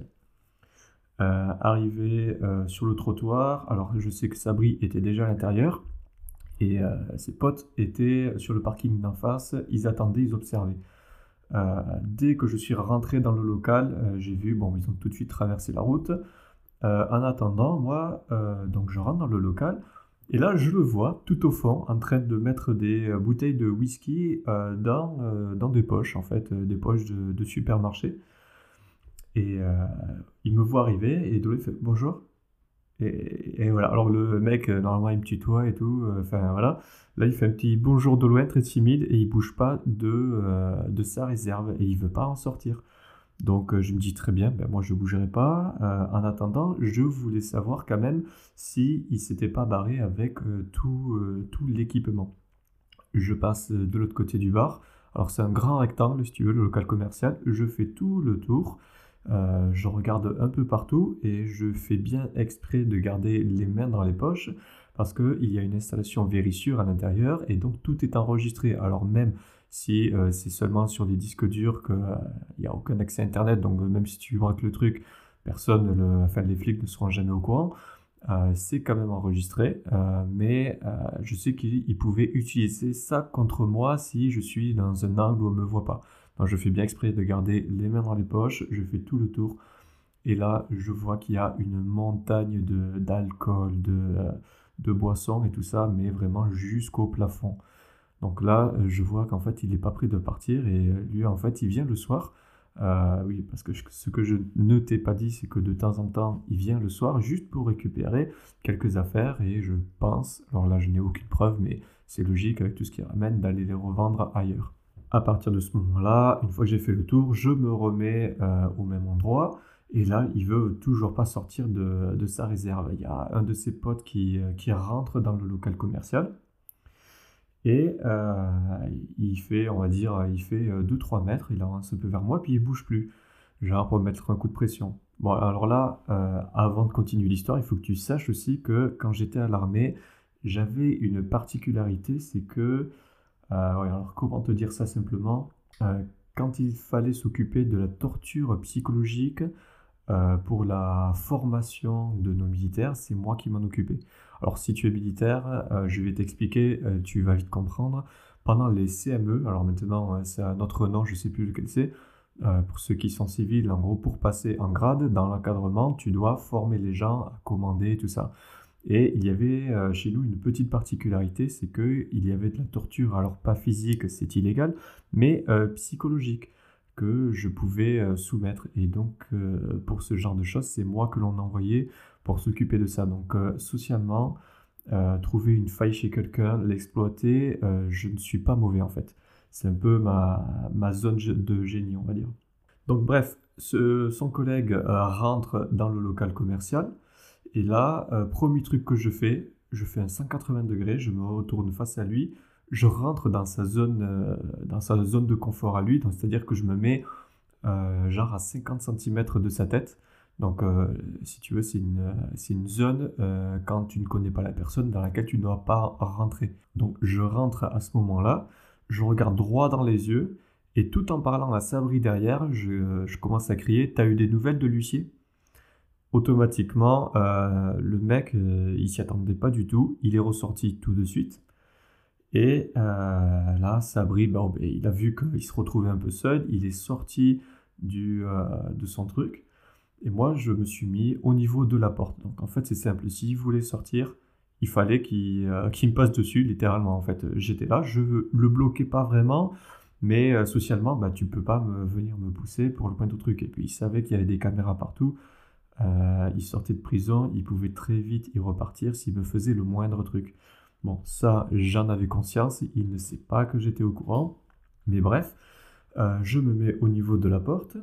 Euh, arrivé euh, sur le trottoir, alors je sais que Sabri était déjà à l'intérieur et euh, ses potes étaient sur le parking d'en face, ils attendaient, ils observaient. Euh, dès que je suis rentré dans le local, euh, j'ai vu, bon, ils ont tout de suite traversé la route. Euh, en attendant, moi, euh, donc je rentre dans le local et là je le vois tout au fond en train de mettre des euh, bouteilles de whisky euh, dans, euh, dans des poches, en fait, euh, des poches de, de supermarché. Et euh, il me voit arriver et Dolly fait bonjour. Et, et voilà, alors le mec, euh, normalement il me tutoie et tout, euh, enfin voilà. Là il fait un petit bonjour de loin très timide et il bouge pas de, euh, de sa réserve et il veut pas en sortir. Donc euh, je me dis très bien, ben, moi je bougerai pas. Euh, en attendant, je voulais savoir quand même si il s'était pas barré avec euh, tout, euh, tout l'équipement. Je passe de l'autre côté du bar. Alors c'est un grand rectangle si tu veux, le local commercial. Je fais tout le tour. Euh, je regarde un peu partout et je fais bien exprès de garder les mains dans les poches parce qu'il y a une installation Verisure à l'intérieur et donc tout est enregistré. Alors même si euh, c'est seulement sur des disques durs qu'il n'y a aucun accès à Internet, donc même si tu braques le truc, personne, le, enfin les flics ne seront jamais au courant. Euh, c'est quand même enregistré, euh, mais euh, je sais qu'il pouvait utiliser ça contre moi si je suis dans un angle où on ne me voit pas. Donc je fais bien exprès de garder les mains dans les poches, je fais tout le tour, et là je vois qu'il y a une montagne de, d'alcool, de, euh, de boissons et tout ça, mais vraiment jusqu'au plafond. Donc là, je vois qu'en fait il n'est pas prêt de partir, et lui en fait il vient le soir. Euh, oui, parce que je- ce que je ne t'ai pas dit, c'est que de temps en temps, il vient le soir juste pour récupérer quelques affaires et je pense, alors là je n'ai aucune preuve, mais c'est logique avec tout ce qu'il ramène d'aller les revendre ailleurs. À partir de ce moment-là, une fois que j'ai fait le tour, je me remets euh, au même endroit et là, il veut toujours pas sortir de, de sa réserve. Il y a un de ses potes qui, euh, qui rentre dans le local commercial. Et euh, il fait, on va dire, il fait euh, deux trois mètres, il avance un peu vers moi, puis il bouge plus. Genre pour mettre un coup de pression. Bon, alors là, euh, avant de continuer l'histoire, il faut que tu saches aussi que quand j'étais à l'armée, j'avais une particularité, c'est que, euh, ouais, alors comment te dire ça simplement? Euh, Quand il fallait s'occuper de la torture psychologique, euh, pour la formation de nos militaires, c'est moi qui m'en occupais. Alors si tu es militaire, euh, je vais t'expliquer, euh, tu vas vite comprendre. Pendant les C M E, alors maintenant euh, c'est un autre nom, je ne sais plus lequel c'est, euh, pour ceux qui sont civils, en gros pour passer en grade, dans l'encadrement, tu dois former les gens à commander, tout ça. Et il y avait euh, chez nous une petite particularité, c'est qu'il y avait de la torture, alors pas physique, c'est illégal, mais euh, psychologique, que je pouvais euh, soumettre. Et donc, euh, pour ce genre de choses, c'est moi que l'on envoyait pour s'occuper de ça. Donc, euh, socialement, euh, trouver une faille chez quelqu'un, l'exploiter, euh, je ne suis pas mauvais en fait. C'est un peu ma, ma zone de génie, on va dire. Donc, bref, ce, son collègue euh, rentre dans le local commercial. Et là, euh, premier truc que je fais, je fais un cent quatre-vingts degrés, je me retourne face à lui, je rentre dans sa zone, euh, dans sa zone de confort à lui, donc c'est-à-dire que je me mets euh, genre à cinquante centimètres de sa tête. Donc, euh, si tu veux, c'est une, c'est une zone, euh, quand tu ne connais pas la personne, dans laquelle tu ne dois pas rentrer. Donc, je rentre à ce moment-là, je regarde droit dans les yeux, et tout en parlant à Sabri derrière, je, je commence à crier « T'as eu des nouvelles de l'huissier ?» Automatiquement, euh, le mec, euh, il s'y attendait pas du tout. Il est ressorti tout de suite. Et euh, là, Sabri, bon, ben, il a vu qu'il se retrouvait un peu seul. Il est sorti du, euh, de son truc. Et moi, je me suis mis au niveau de la porte. Donc, en fait, c'est simple. S'il voulait sortir, il fallait qu'il euh, qu'il me passe dessus, littéralement. En fait, j'étais là. Je le bloquais pas vraiment. Mais euh, socialement, bah, tu peux pas me, venir me pousser pour le moindre truc. Et puis, il savait qu'il y avait des caméras partout. Euh, il sortait de prison, il pouvait très vite y repartir s'il me faisait le moindre truc. Bon, ça, j'en avais conscience, il ne sait pas que j'étais au courant. Mais bref, euh, je me mets au niveau de la porte.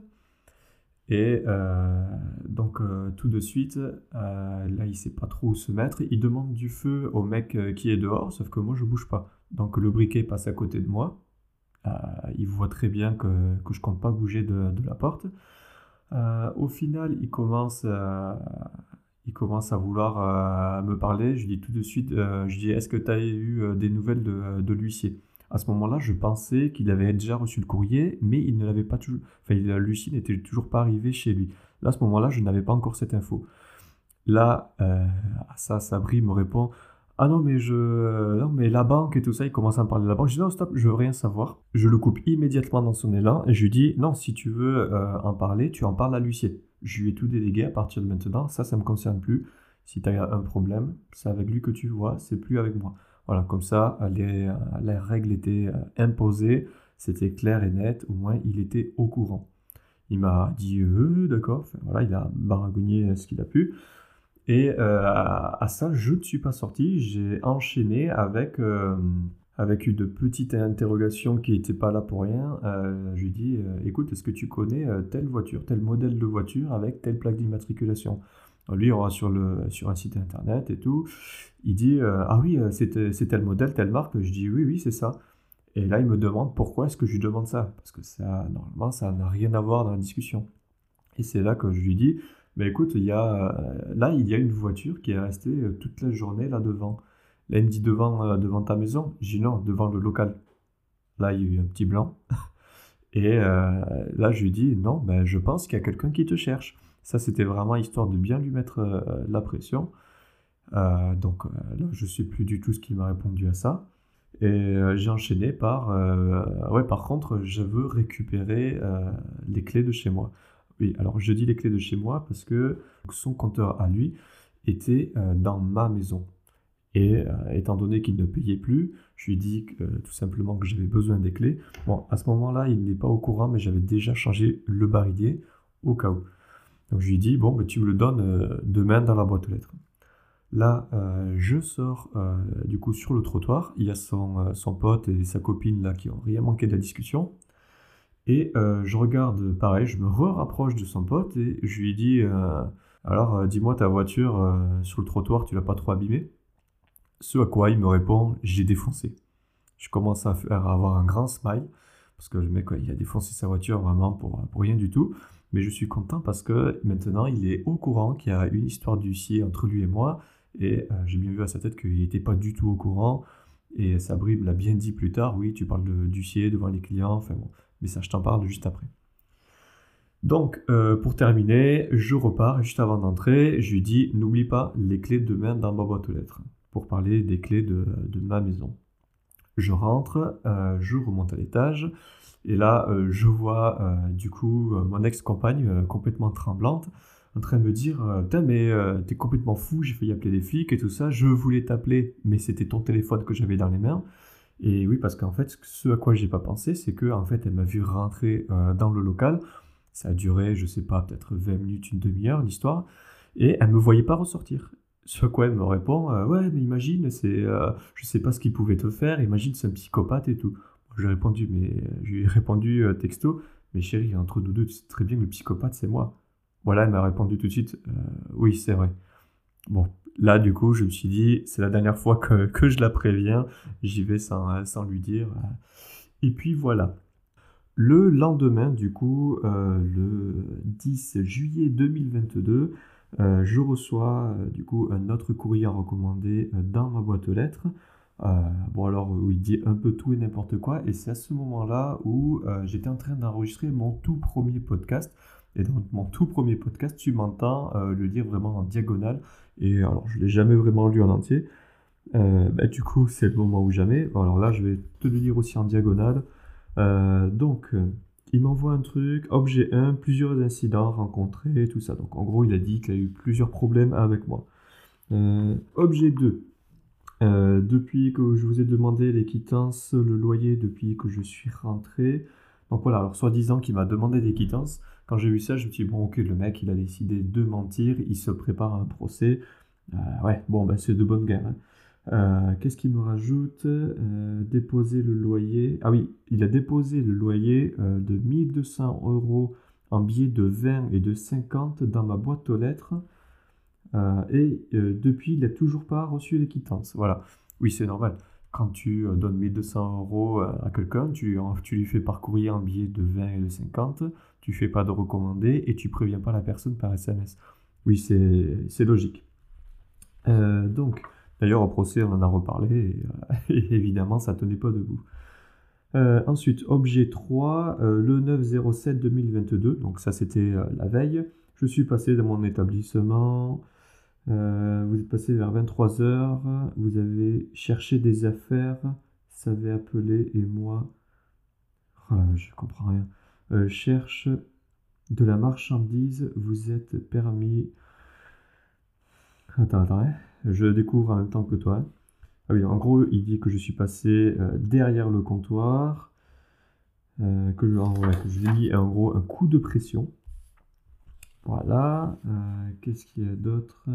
Et euh, donc, euh, tout de suite, euh, là, il ne sait pas trop où se mettre. Il demande du feu au mec euh, qui est dehors, sauf que moi, je ne bouge pas. Donc, le briquet passe à côté de moi. Euh, il voit très bien que, que je ne compte pas bouger de, de la porte. Euh, au final, il commence, euh, il commence à vouloir euh, me parler. Je dis tout de suite, euh, je dis, est-ce que tu as eu euh, des nouvelles de, de l'huissier? À ce moment-là, je pensais qu'il avait déjà reçu le courrier, mais il ne l'avait pas toujours. Enfin, l'huissier n'était toujours pas arrivé chez lui. Là, à ce moment-là, je n'avais pas encore cette info. Là, euh, ça, Sabri me répond. Ah non, mais je. Non, mais la banque et tout ça, il commence à me parler de la banque. Je dis non, stop, je veux rien savoir. Je le coupe immédiatement dans son élan et je lui dis non, si tu veux euh, en parler, tu en parles à l'huissier. Je lui ai tout délégué à partir de maintenant, ça, ça me concerne plus. Si tu as un problème, c'est avec lui que tu vois, c'est plus avec moi. Voilà, comme ça, les, les règles étaient imposées, c'était clair et net, au moins il était au courant. Il m'a dit euh, d'accord, enfin, voilà, il a baragouiné ce qu'il a pu. Et euh, à, à ça, je ne suis pas sorti. J'ai enchaîné avec, euh, avec une petite interrogation qui n'était pas là pour rien. Euh, je lui ai dit, euh, écoute, est-ce que tu connais euh, telle voiture, tel modèle de voiture avec telle plaque d'immatriculation? Lui, on va sur, le, sur un site internet et tout. Il dit, euh, ah oui, c'est, c'est tel modèle, telle marque. Je dis, oui, oui, c'est ça. Et là, il me demande pourquoi est-ce que je lui demande ça? Parce que ça, normalement, ça n'a rien à voir dans la discussion. Et c'est là que je lui dis, mais écoute, il y a, euh, là, il y a une voiture qui est restée euh, toute la journée là devant. Là, il me dit devant, euh, devant ta maison. Je dis non, devant le local. Là, il y a eu un petit blanc. Et euh, là, je lui dis non, ben, je pense qu'il y a quelqu'un qui te cherche. Ça, c'était vraiment histoire de bien lui mettre euh, la pression. Euh, donc euh, là, je ne sais plus du tout ce qu'il m'a répondu à ça. Et euh, j'ai enchaîné par, euh, ouais, par contre, je veux récupérer euh, les clés de chez moi. Oui, alors je dis les clés de chez moi parce que son compteur à lui était euh, dans ma maison. Et euh, étant donné qu'il ne payait plus, je lui ai dit que, euh, tout simplement que j'avais besoin des clés. Bon, à ce moment-là, il n'est pas au courant, mais j'avais déjà changé le barillet au cas où. Donc je lui ai dit, bon, bah, tu me le donnes euh, demain dans la boîte aux lettres. Là, euh, je sors euh, du coup sur le trottoir. Il y a son, euh, son pote et sa copine là qui n'ont rien manqué de la discussion. Et euh, je regarde, pareil, je me re-rapproche de son pote et je lui dis euh, alors, euh, dis-moi, ta voiture euh, sur le trottoir, tu l'as pas trop abîmée? Ce à quoi il me répond, j'ai défoncé. Je commence à, faire, à avoir un grand smile parce que le mec, ouais, il a défoncé sa voiture vraiment pour, pour rien du tout. Mais je suis content parce que maintenant, il est au courant qu'il y a une histoire d'huissier entre lui et moi. Et euh, j'ai bien vu à sa tête qu'il n'était pas du tout au courant. Et Sabri me l'a bien dit plus tard, oui, tu parles de, d'huissier devant les clients, enfin bon. Mais ça, je t'en parle juste après. Donc, euh, pour terminer, je repars, juste avant d'entrer, je lui dis, n'oublie pas les clés de main dans ma boîte aux lettres, pour parler des clés de, de ma maison. Je rentre, euh, je remonte à l'étage, et là, euh, je vois euh, du coup euh, mon ex-compagne euh, complètement tremblante, en train de me dire euh, Putain, mais euh, t'es complètement fou, j'ai failli appeler les flics et tout ça, je voulais t'appeler, mais c'était ton téléphone que j'avais dans les mains. Et oui, parce qu'en fait, ce à quoi j'ai pas pensé, c'est que en fait, elle m'a vu rentrer euh, dans le local. Ça a duré, je sais pas, peut-être vingt minutes, une demi-heure, l'histoire, et elle me voyait pas ressortir. Ce à quoi elle me répond euh, Ouais, mais imagine, c'est, euh, je sais pas ce qu'il pouvait te faire, imagine, c'est un psychopathe et tout. J'ai répondu, mais je lui ai répondu euh, texto, mais chérie, entre nous deux, tu sais très bien que le psychopathe, c'est moi. Voilà, elle m'a répondu tout de suite, euh, oui, c'est vrai. Bon, là, du coup, je me suis dit, c'est la dernière fois que, que je la préviens, j'y vais sans, sans lui dire. Et puis voilà. Le lendemain, du coup, euh, le dix juillet deux mille vingt-deux, euh, je reçois euh, du coup un autre courrier recommandé euh, dans ma boîte aux lettres. Euh, bon alors, où il dit un peu tout et n'importe quoi, et c'est à ce moment-là où euh, j'étais en train d'enregistrer mon tout premier podcast. Et dans mon tout premier podcast, tu m'entends euh, le lire vraiment en diagonale. Et alors, je ne l'ai jamais vraiment lu en entier. Euh, bah, du coup, c'est le moment où jamais. Alors là, je vais te le lire aussi en diagonale. Euh, donc, euh, il m'envoie un truc, objet un, plusieurs incidents rencontrés, tout ça. Donc, en gros, il a dit qu'il a eu plusieurs problèmes avec moi. Euh, objet deux, euh, depuis que je vous ai demandé les quittances, le loyer, depuis que je suis rentré. Donc voilà, alors soi-disant qu'il m'a demandé des quittances. Quand j'ai vu ça, je me suis dit, bon, ok, le mec, il a décidé de mentir, il se prépare à un procès. Euh, ouais, bon, ben, c'est de bonne guerre, hein. Euh, qu'est-ce qu'il me rajoute? Euh, déposer le loyer. Ah oui, il a déposé le loyer euh, de mille deux cents euros en billets de vingt et de cinquante dans ma boîte aux lettres. Euh, et euh, depuis, il n'a toujours pas reçu les quittances. Voilà. Oui, c'est normal. Quand tu euh, donnes mille deux cents euros euh, à quelqu'un, tu, en- tu lui fais parcourir en billets de vingt et de cinquante, tu fais pas de recommandé et tu préviens pas la personne par S M S. Oui, c'est c'est logique. Euh, donc, d'ailleurs, au procès, on en a reparlé et, euh, et évidemment, ça tenait pas debout. Euh, ensuite, objet trois, euh, le neuf zéro sept deux mille vingt-deux, donc ça c'était euh, la veille. Je suis passé dans mon établissement, euh, vous êtes passé vers vingt-trois heures, vous avez cherché des affaires, savez appeler et moi, oh là, je comprends rien, Euh, cherche de la marchandise, vous êtes permis. Attends, attends, hein. Je découvre en même temps que toi. Ah oui, en gros, il dit que je suis passé euh, derrière le comptoir, euh, que je, en- ouais, que je lui ai mis en gros un coup de pression. Voilà. Euh, qu'est-ce qu'il y a d'autre?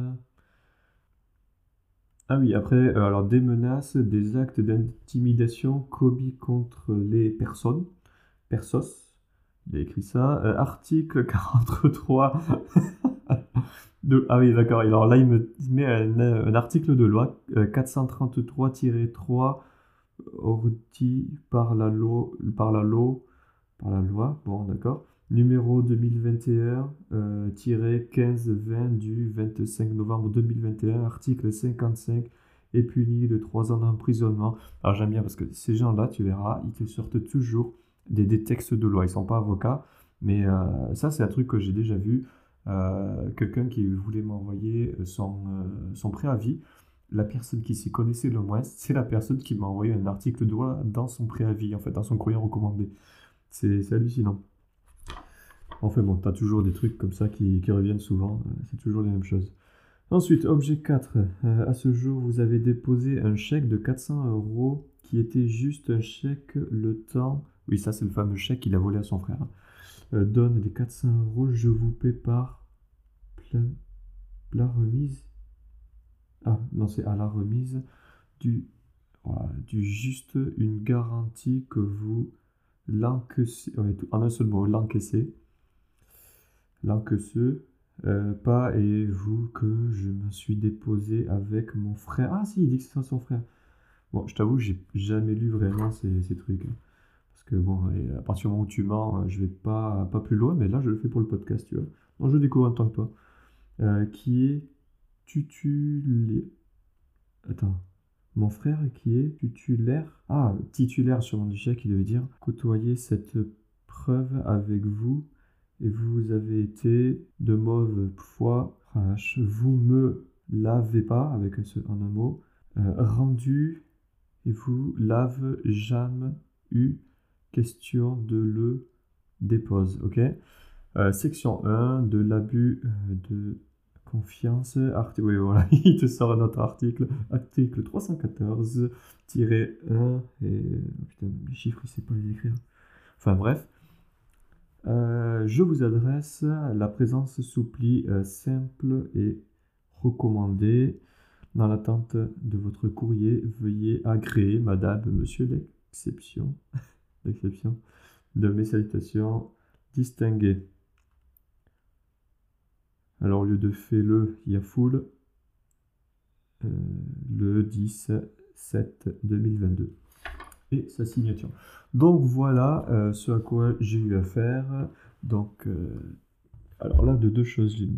Ah oui, après, euh, alors des menaces, des actes d'intimidation commis contre les personnes. Persos, il a écrit ça. Euh, article quarante-trois. De... Ah oui, d'accord. Alors là, il me met un, un article de loi euh, quatre cent trente-trois tiret trois ordi par la loi, par la loi, par la loi, bon d'accord, numéro deux mille vingt et un, euh, tiré quinze vingt du vingt-cinq novembre deux mille vingt et un, article cinquante-cinq, est puni de trois ans d'emprisonnement. Alors j'aime bien parce que ces gens-là, tu verras, ils te sortent toujours des, des textes de loi, ils sont pas avocats, mais euh, ça c'est un truc que j'ai déjà vu. Euh, quelqu'un qui voulait m'envoyer son, euh, son préavis, la personne qui s'y connaissait le moins, c'est la personne qui m'a envoyé un article de loi dans son préavis, en fait, dans son courrier recommandé. C'est c'est hallucinant. Enfin bon, t'as toujours des trucs comme ça qui, qui reviennent souvent, euh, c'est toujours les mêmes choses. Ensuite, objet quatre. Euh, à ce jour, vous avez déposé un chèque de quatre cents euros qui était juste un chèque le temps. Oui, ça c'est le fameux chèque qu'il a volé à son frère. Euh, donne les quatre cents euros, je vous paie par plein, la remise. Ah, non, c'est à la remise du, voilà, du juste une garantie que vous l'encaissez, ouais, en un seul mot, l'encaissez, l'encaissez, euh, pas et vous que je me suis déposé avec mon frère. Ah si, il dit que c'est son frère. Bon, je t'avoue, j'ai jamais lu vraiment ces, ces trucs, hein. Parce que bon, et à partir du moment où tu mens, je vais pas, pas plus loin, mais là je le fais pour le podcast, tu vois. Donc je découvre en tant que toi. Euh, qui est tutulé. Attends. Mon frère qui est titulaire. Ah, titulaire sur mon chèque, il veut dire côtoyer cette preuve avec vous et vous avez été de mauvaise foi, vous me l'avez pas, avec un, seul, en un mot, euh, rendu, et vous l'avez jamais eu question de le dépose, ok. Euh, section un, de l'abus euh, de confiance, article, oui voilà, il te sort un autre article, article trois cent quatorze tiret un, et, oh, putain, les chiffres, il sait pas les écrire, enfin bref. Euh, je vous adresse la présence souplie euh, simple et recommandée. Dans l'attente de votre courrier, veuillez agréer, madame, monsieur, l'exception, l'exception de mes salutations distinguées. Alors, au lieu de fais-le, il y a foule, euh, le dix sept deux mille vingt-deux. Et sa signature. Donc voilà euh, ce à quoi j'ai eu affaire. Donc, euh, alors là, de deux choses l'une.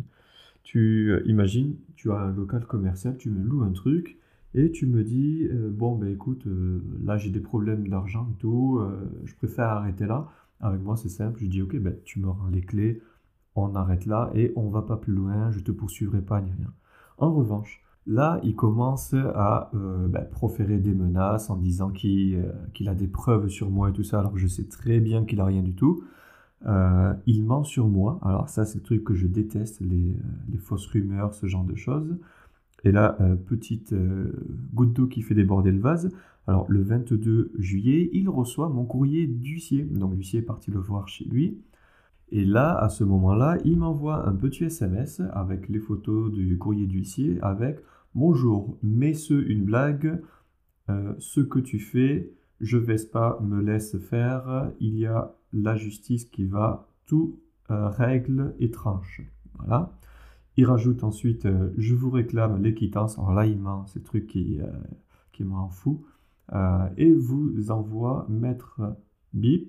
Tu euh, imagines, tu as un local commercial, tu me loues un truc et tu me dis, euh, bon ben écoute, euh, là j'ai des problèmes d'argent et tout, euh, je préfère arrêter là. Avec moi c'est simple, je dis ok, ben tu me rends les clés, on arrête là et on va pas plus loin, je te poursuivrai pas ni rien. En revanche, là, il commence à euh, bah, proférer des menaces en disant qu'il euh, qu'il a des preuves sur moi et tout ça, alors que je sais très bien qu'il a rien du tout. Euh, il ment sur moi. Alors ça, c'est le truc que je déteste, les, euh, les fausses rumeurs, ce genre de choses. Et là, euh, petite euh, goutte d'eau qui fait déborder le vase. Alors, le vingt-deux juillet, il reçoit mon courrier d'huissier. Donc, l'huissier est parti le voir chez lui. Et là, à ce moment-là, il m'envoie un petit S M S avec les photos du courrier d'huissier avec « Bonjour, mais ce, une blague, euh, ce que tu fais, je vais pas me laisse faire, il y a la justice qui va tout euh, règle et tranche. » Voilà. Il rajoute ensuite euh, « Je vous réclame les quittances ». Alors là, il ment, c'est le truc qui, euh, qui m'en fout. Euh, et vous envoie maître Bip.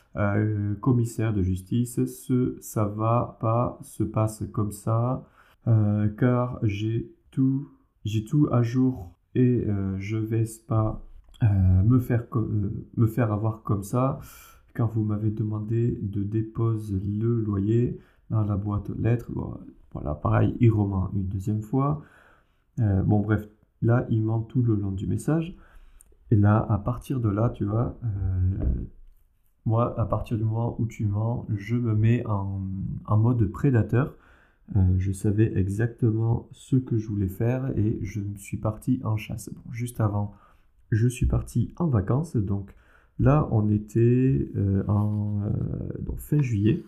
Euh, commissaire de justice, ce ça va pas se passe comme ça, euh, car j'ai tout, j'ai tout à jour et euh, je vais pas euh, me faire euh, me faire avoir comme ça, car vous m'avez demandé de déposer le loyer dans la boîte aux lettres. Voilà, pareil, il rement une deuxième fois. Euh, bon bref, là il ment tout le long du message. Et là, à partir de là, tu vois. Euh, Moi, à partir du moment où tu mens, je me mets en, en mode prédateur. Euh, je savais exactement ce que je voulais faire et je me suis parti en chasse. Bon, juste avant, je suis parti en vacances. Donc là, on était euh, en euh, donc fin juillet.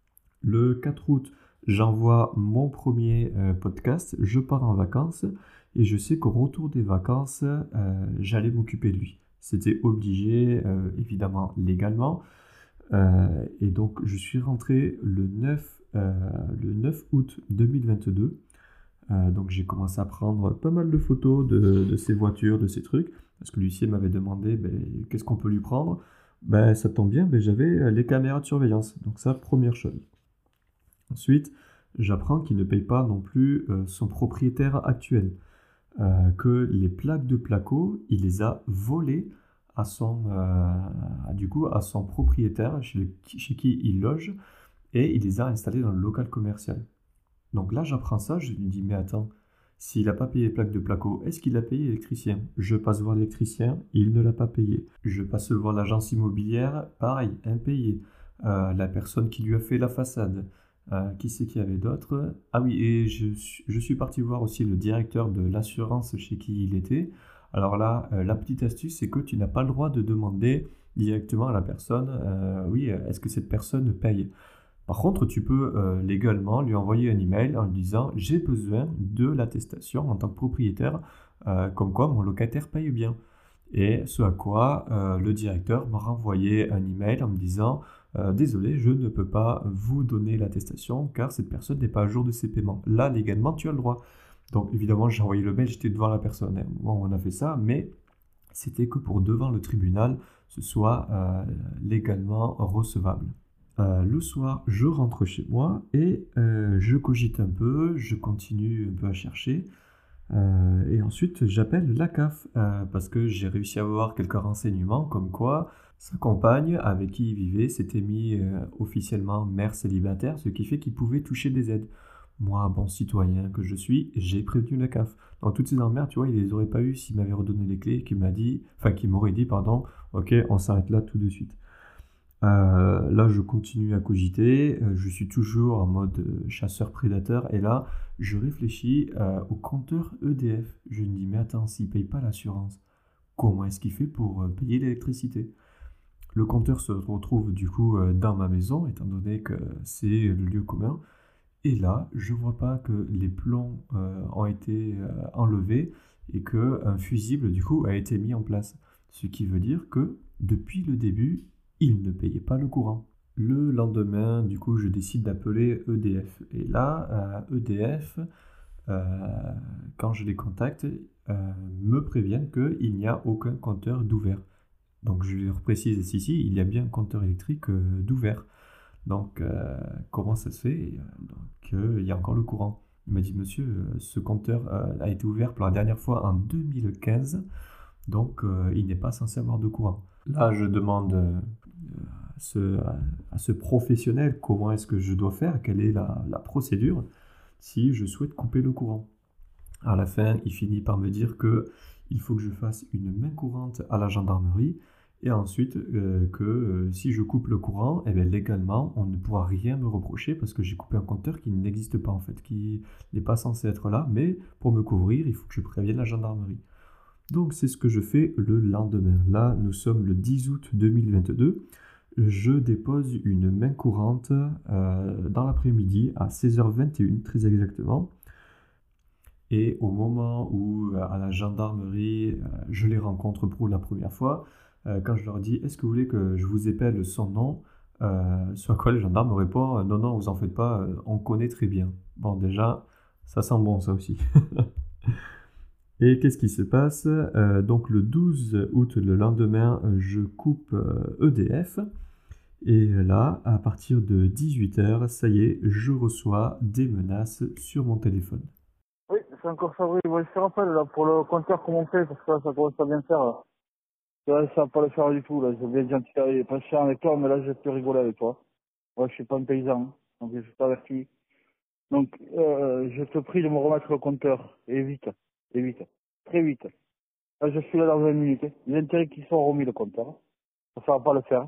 Le quatre août, j'envoie mon premier euh, podcast. Je pars en vacances et je sais qu'au retour des vacances, euh, j'allais m'occuper de lui. C'était obligé, euh, évidemment, légalement. Euh, et donc, je suis rentré le neuf, euh, le neuf août deux mille vingt-deux. Euh, donc, j'ai commencé à prendre pas mal de photos de, de ces voitures, de ces trucs. Parce que l'huissier m'avait demandé ben, qu'est-ce qu'on peut lui prendre. Ben, ça tombe bien, ben, j'avais les caméras de surveillance. Donc, ça, première chose. Ensuite, j'apprends qu'il ne paye pas non plus euh, son propriétaire actuel. Euh, que les plaques de placo, il les a volées à son, euh, du coup, à son propriétaire chez, le, chez qui il loge et il les a installées dans le local commercial. Donc là, j'apprends ça, je lui dis, mais attends, s'il n'a pas payé les plaques de placo, est-ce qu'il a payé l'électricien? Je passe voir l'électricien, il ne l'a pas payé. Je passe voir l'agence immobilière, pareil, impayé. Euh, la personne qui lui a fait la façade. Euh, qui c'est qu'il y avait d'autres? Ah oui, et je, je suis parti voir aussi le directeur de l'assurance chez qui il était. Alors là, euh, la petite astuce, c'est que tu n'as pas le droit de demander directement à la personne, euh, oui, est-ce que cette personne paye? Par contre, tu peux euh, légalement lui envoyer un email en lui disant « J'ai besoin de l'attestation en tant que propriétaire, euh, comme quoi mon locataire paye bien ». Et ce à quoi euh, le directeur m'a renvoyé un email en me disant euh, « Désolé, je ne peux pas vous donner l'attestation car cette personne n'est pas à jour de ses paiements. » Là, légalement, tu as le droit. Donc évidemment, j'ai envoyé le mail, j'étais devant la personne. Bon, on a fait ça, mais c'était que pour devant le tribunal, ce soit euh, légalement recevable. Euh, le soir, je rentre chez moi et euh, je cogite un peu, je continue un peu à chercher. Euh, et ensuite, j'appelle la C A F euh, parce que j'ai réussi à avoir quelques renseignements comme quoi sa compagne avec qui il vivait s'était mis euh, officiellement mère célibataire, ce qui fait qu'il pouvait toucher des aides. Moi, bon citoyen que je suis, j'ai prévenu la C A F. Dans toutes ces emmerdes, tu vois, il les aurait pas eu s'il m'avait redonné les clés, qu'il m'a dit, enfin, qu'il m'aurait dit, pardon, ok, on s'arrête là tout de suite. Euh, là, je continue à cogiter, euh, je suis toujours en mode euh, chasseur-prédateur, et là, je réfléchis euh, au compteur E D F. Je me dis, mais attends, s'il ne paye pas l'assurance, comment est-ce qu'il fait pour euh, payer l'électricité? Le compteur se retrouve du coup euh, dans ma maison, étant donné que c'est le lieu commun, et là, je vois pas que les plombs euh, ont été euh, enlevés et qu'un fusible du coup a été mis en place. Ce qui veut dire que depuis le début, il ne payait pas le courant. Le lendemain, du coup, je décide d'appeler E D F. Et là, euh, E D F, euh, quand je les contacte, euh, me préviennent qu'il n'y a aucun compteur d'ouvert. Donc je leur précise ici, si, il y a bien un compteur électrique euh, d'ouvert. Donc, euh, comment ça se fait Donc, euh, il y a encore le courant. Il m'a dit, monsieur, euh, ce compteur euh, a été ouvert pour la dernière fois en deux mille quinze, donc euh, il n'est pas censé avoir de courant. Là, je demande euh, à, ce, à, à ce professionnel comment est-ce que je dois faire, quelle est la, la procédure si je souhaite couper le courant. À la fin, il finit par me dire que il faut que je fasse une main courante à la gendarmerie et ensuite euh, que euh, si je coupe le courant, eh bien, légalement, on ne pourra rien me reprocher parce que j'ai coupé un compteur qui n'existe pas en fait, qui n'est pas censé être là, mais pour me couvrir, il faut que je prévienne la gendarmerie. Donc c'est ce que je fais le lendemain. Là, nous sommes le dix août deux mille vingt-deux. Je dépose une main courante euh, dans l'après-midi à seize heures vingt et une, très exactement. Et au moment où, euh, à la gendarmerie, euh, je les rencontre pour la première fois, euh, quand je leur dis « Est-ce que vous voulez que je vous épelle son nom ?» euh, Sur quoi le gendarme me répond « Non, non, vous en faites pas, euh, on connaît très bien. » Bon, déjà, ça sent bon, ça aussi. Et qu'est-ce qui se passe? Euh, Donc, le douze août, le lendemain, je coupe euh, E D F. Et là, à partir de dix-huit heures, ça y est, je reçois des menaces sur mon téléphone. Oui, c'est encore Fabrice. Ouais, je te rappelle, là, pour le compteur, comment on fait, parce que là, ça commence à bien faire, là. Là, ça va pas le faire du tout, là. Je vais bien te pas cher avec toi, mais là, je vais te rigoler avec toi. Ouais, je suis pas un paysan, hein, donc je suis pas averti. Donc, euh, je te prie de me remettre le compteur. Et vite. Et vite. Très vite. Là, je suis là dans vingt minutes. Les intérêts qui sont remis le compteur. Ça va pas le faire.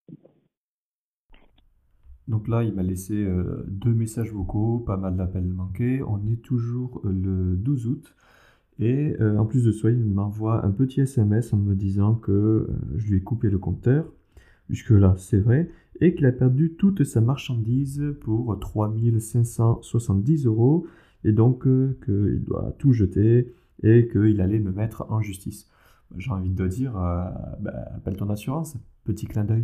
Donc là, il m'a laissé euh, deux messages vocaux, pas mal d'appels manqués. On est toujours euh, le douze août. Et euh, en plus de ça, il m'envoie un petit S M S en me disant que euh, je lui ai coupé le compteur. Jusque-là, c'est vrai. Et qu'il a perdu toute sa marchandise pour trois mille cinq cent soixante-dix euros. Et donc euh, qu'il doit tout jeter et qu'il allait me mettre en justice. J'ai envie de dire, euh, bah, appelle ton assurance. Petit clin d'œil.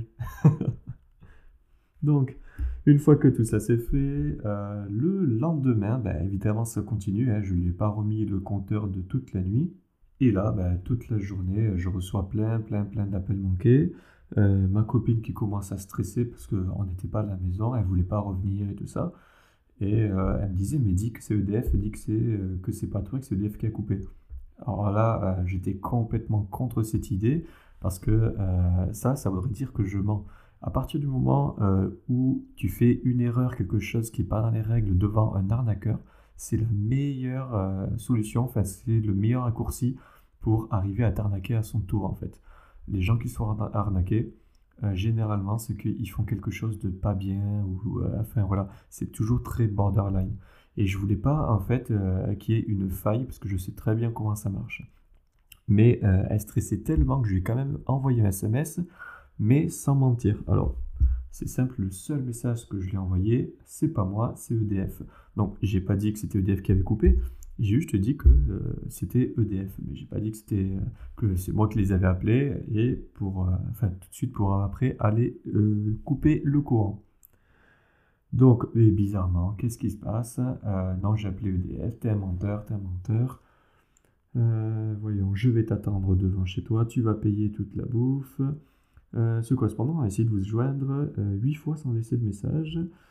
Donc, une fois que tout ça c'est fait, euh, le lendemain, ben, évidemment ça continue, hein, je ne lui ai pas remis le compteur de toute la nuit. Et là, ben, toute la journée, je reçois plein, plein, plein d'appels manqués. Euh, ma copine qui commence à stresser parce qu'on n'était pas à la maison, elle ne voulait pas revenir et tout ça. Et euh, elle me disait, mais dis que c'est E D F, dis que c'est euh, que c'est pas toi, que c'est E D F qui a coupé. Alors là, euh, j'étais complètement contre cette idée parce que euh, ça, ça voudrait dire que je mens. À partir du moment euh, où tu fais une erreur, quelque chose qui n'est pas dans les règles devant un arnaqueur, c'est la meilleure euh, solution, enfin c'est le meilleur raccourci pour arriver à t'arnaquer à son tour en fait. Les gens qui sont arnaqués, euh, généralement, c'est qu'ils font quelque chose de pas bien ou euh, enfin voilà, c'est toujours très borderline. Et je voulais pas en fait euh, qu'il y ait une faille parce que je sais très bien comment ça marche. Mais euh, elle stressait tellement que je lui ai quand même envoyé un S M S, mais sans mentir. Alors, c'est simple, le seul message que je lui ai envoyé, c'est pas moi, c'est E D F. Donc, j'ai pas dit que c'était E D F qui avait coupé, j'ai juste dit que euh, c'était E D F, mais j'ai pas dit que c'était euh, que c'est moi qui les avais appelés et pour, euh, enfin tout de suite pour après aller euh, couper le courant. Donc, et bizarrement, qu'est-ce qui se passe? euh, Non, j'ai appelé E D F, t'es un menteur, t'es un menteur. Euh, voyons, je vais t'attendre devant chez toi, tu vas payer toute la bouffe. Euh, ce correspondant a essayé de vous joindre euh, huit fois sans laisser de message.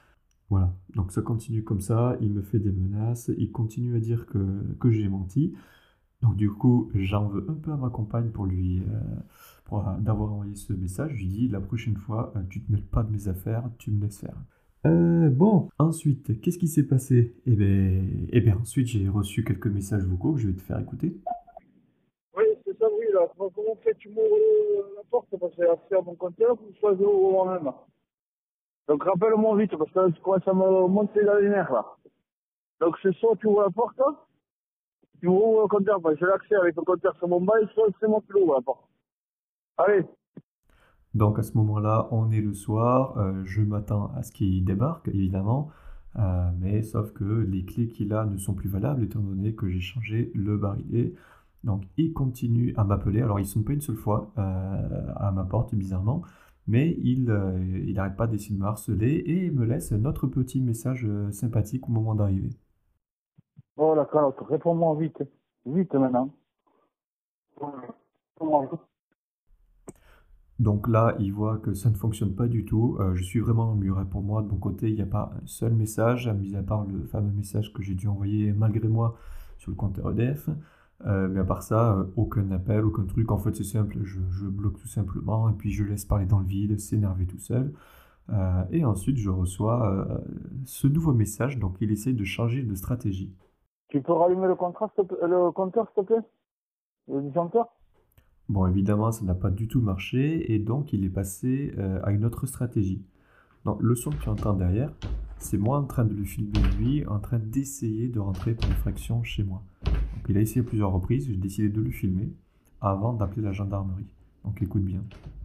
Voilà, donc ça continue comme ça, il me fait des menaces, il continue à dire que, que j'ai menti. Donc du coup, j'en veux un peu à ma compagne pour lui, euh, pour, euh, d'avoir envoyé ce message. Je lui dis, la prochaine fois, euh, tu te mêles pas de mes affaires, tu me laisses faire. Euh, bon, ensuite, qu'est-ce qui s'est passé? Eh bien, eh ben, ensuite, j'ai reçu quelques messages vocaux que je vais te faire écouter. Oui, c'est ça, oui, là. Comment comment fais-tu m'ouvrir euh, la porte parce que j'ai accès à mon compteur ou soit je l'ouvre moi-même. Donc rappelle-moi vite parce que là, tu commences à me monter la lumière là. Donc c'est soit tu ouvres la porte, hein, tu ouvres le compteur, parce que j'ai l'accès avec le compteur sur mon bail, soit c'est moi qui l'ouvre la porte. Allez, Donc à ce moment-là, on est le soir, euh, je m'attends à ce qu'il débarque, évidemment, euh, mais sauf que les clés qu'il a ne sont plus valables étant donné que j'ai changé le barillet. Donc il continue à m'appeler, alors il ne sonne pas une seule fois euh, à ma porte, bizarrement, mais il euh, il n'arrête pas d'essayer de me harceler et il me laisse notre petit message euh, sympathique au moment d'arriver. oh la calotte, réponds-moi vite. Vite maintenant. Réponds-moi vite. Donc là, il voit que ça ne fonctionne pas du tout. Euh, je suis vraiment au mur, hein. Pour moi, de mon côté, il n'y a pas un seul message, mis à part le fameux message que j'ai dû envoyer malgré moi sur le compteur E D F. Euh, mais à part ça, euh, aucun appel, aucun truc. En fait, c'est simple, je, je bloque tout simplement et puis je laisse parler dans le vide, s'énerver tout seul. Euh, et ensuite, je reçois euh, ce nouveau message. Donc, il essaye de changer de stratégie. Tu peux rallumer le contrat, s'il te plaît- le compteur, s'il te plaît? Le disjoncteur? Bon, évidemment, ça n'a pas du tout marché et donc il est passé euh, à une autre stratégie. Donc, le son que tu entends derrière, c'est moi en train de le filmer lui, en train d'essayer de rentrer par effraction chez moi. Donc, il a essayé à plusieurs reprises, j'ai décidé de le filmer avant d'appeler la gendarmerie. Donc, écoute bien.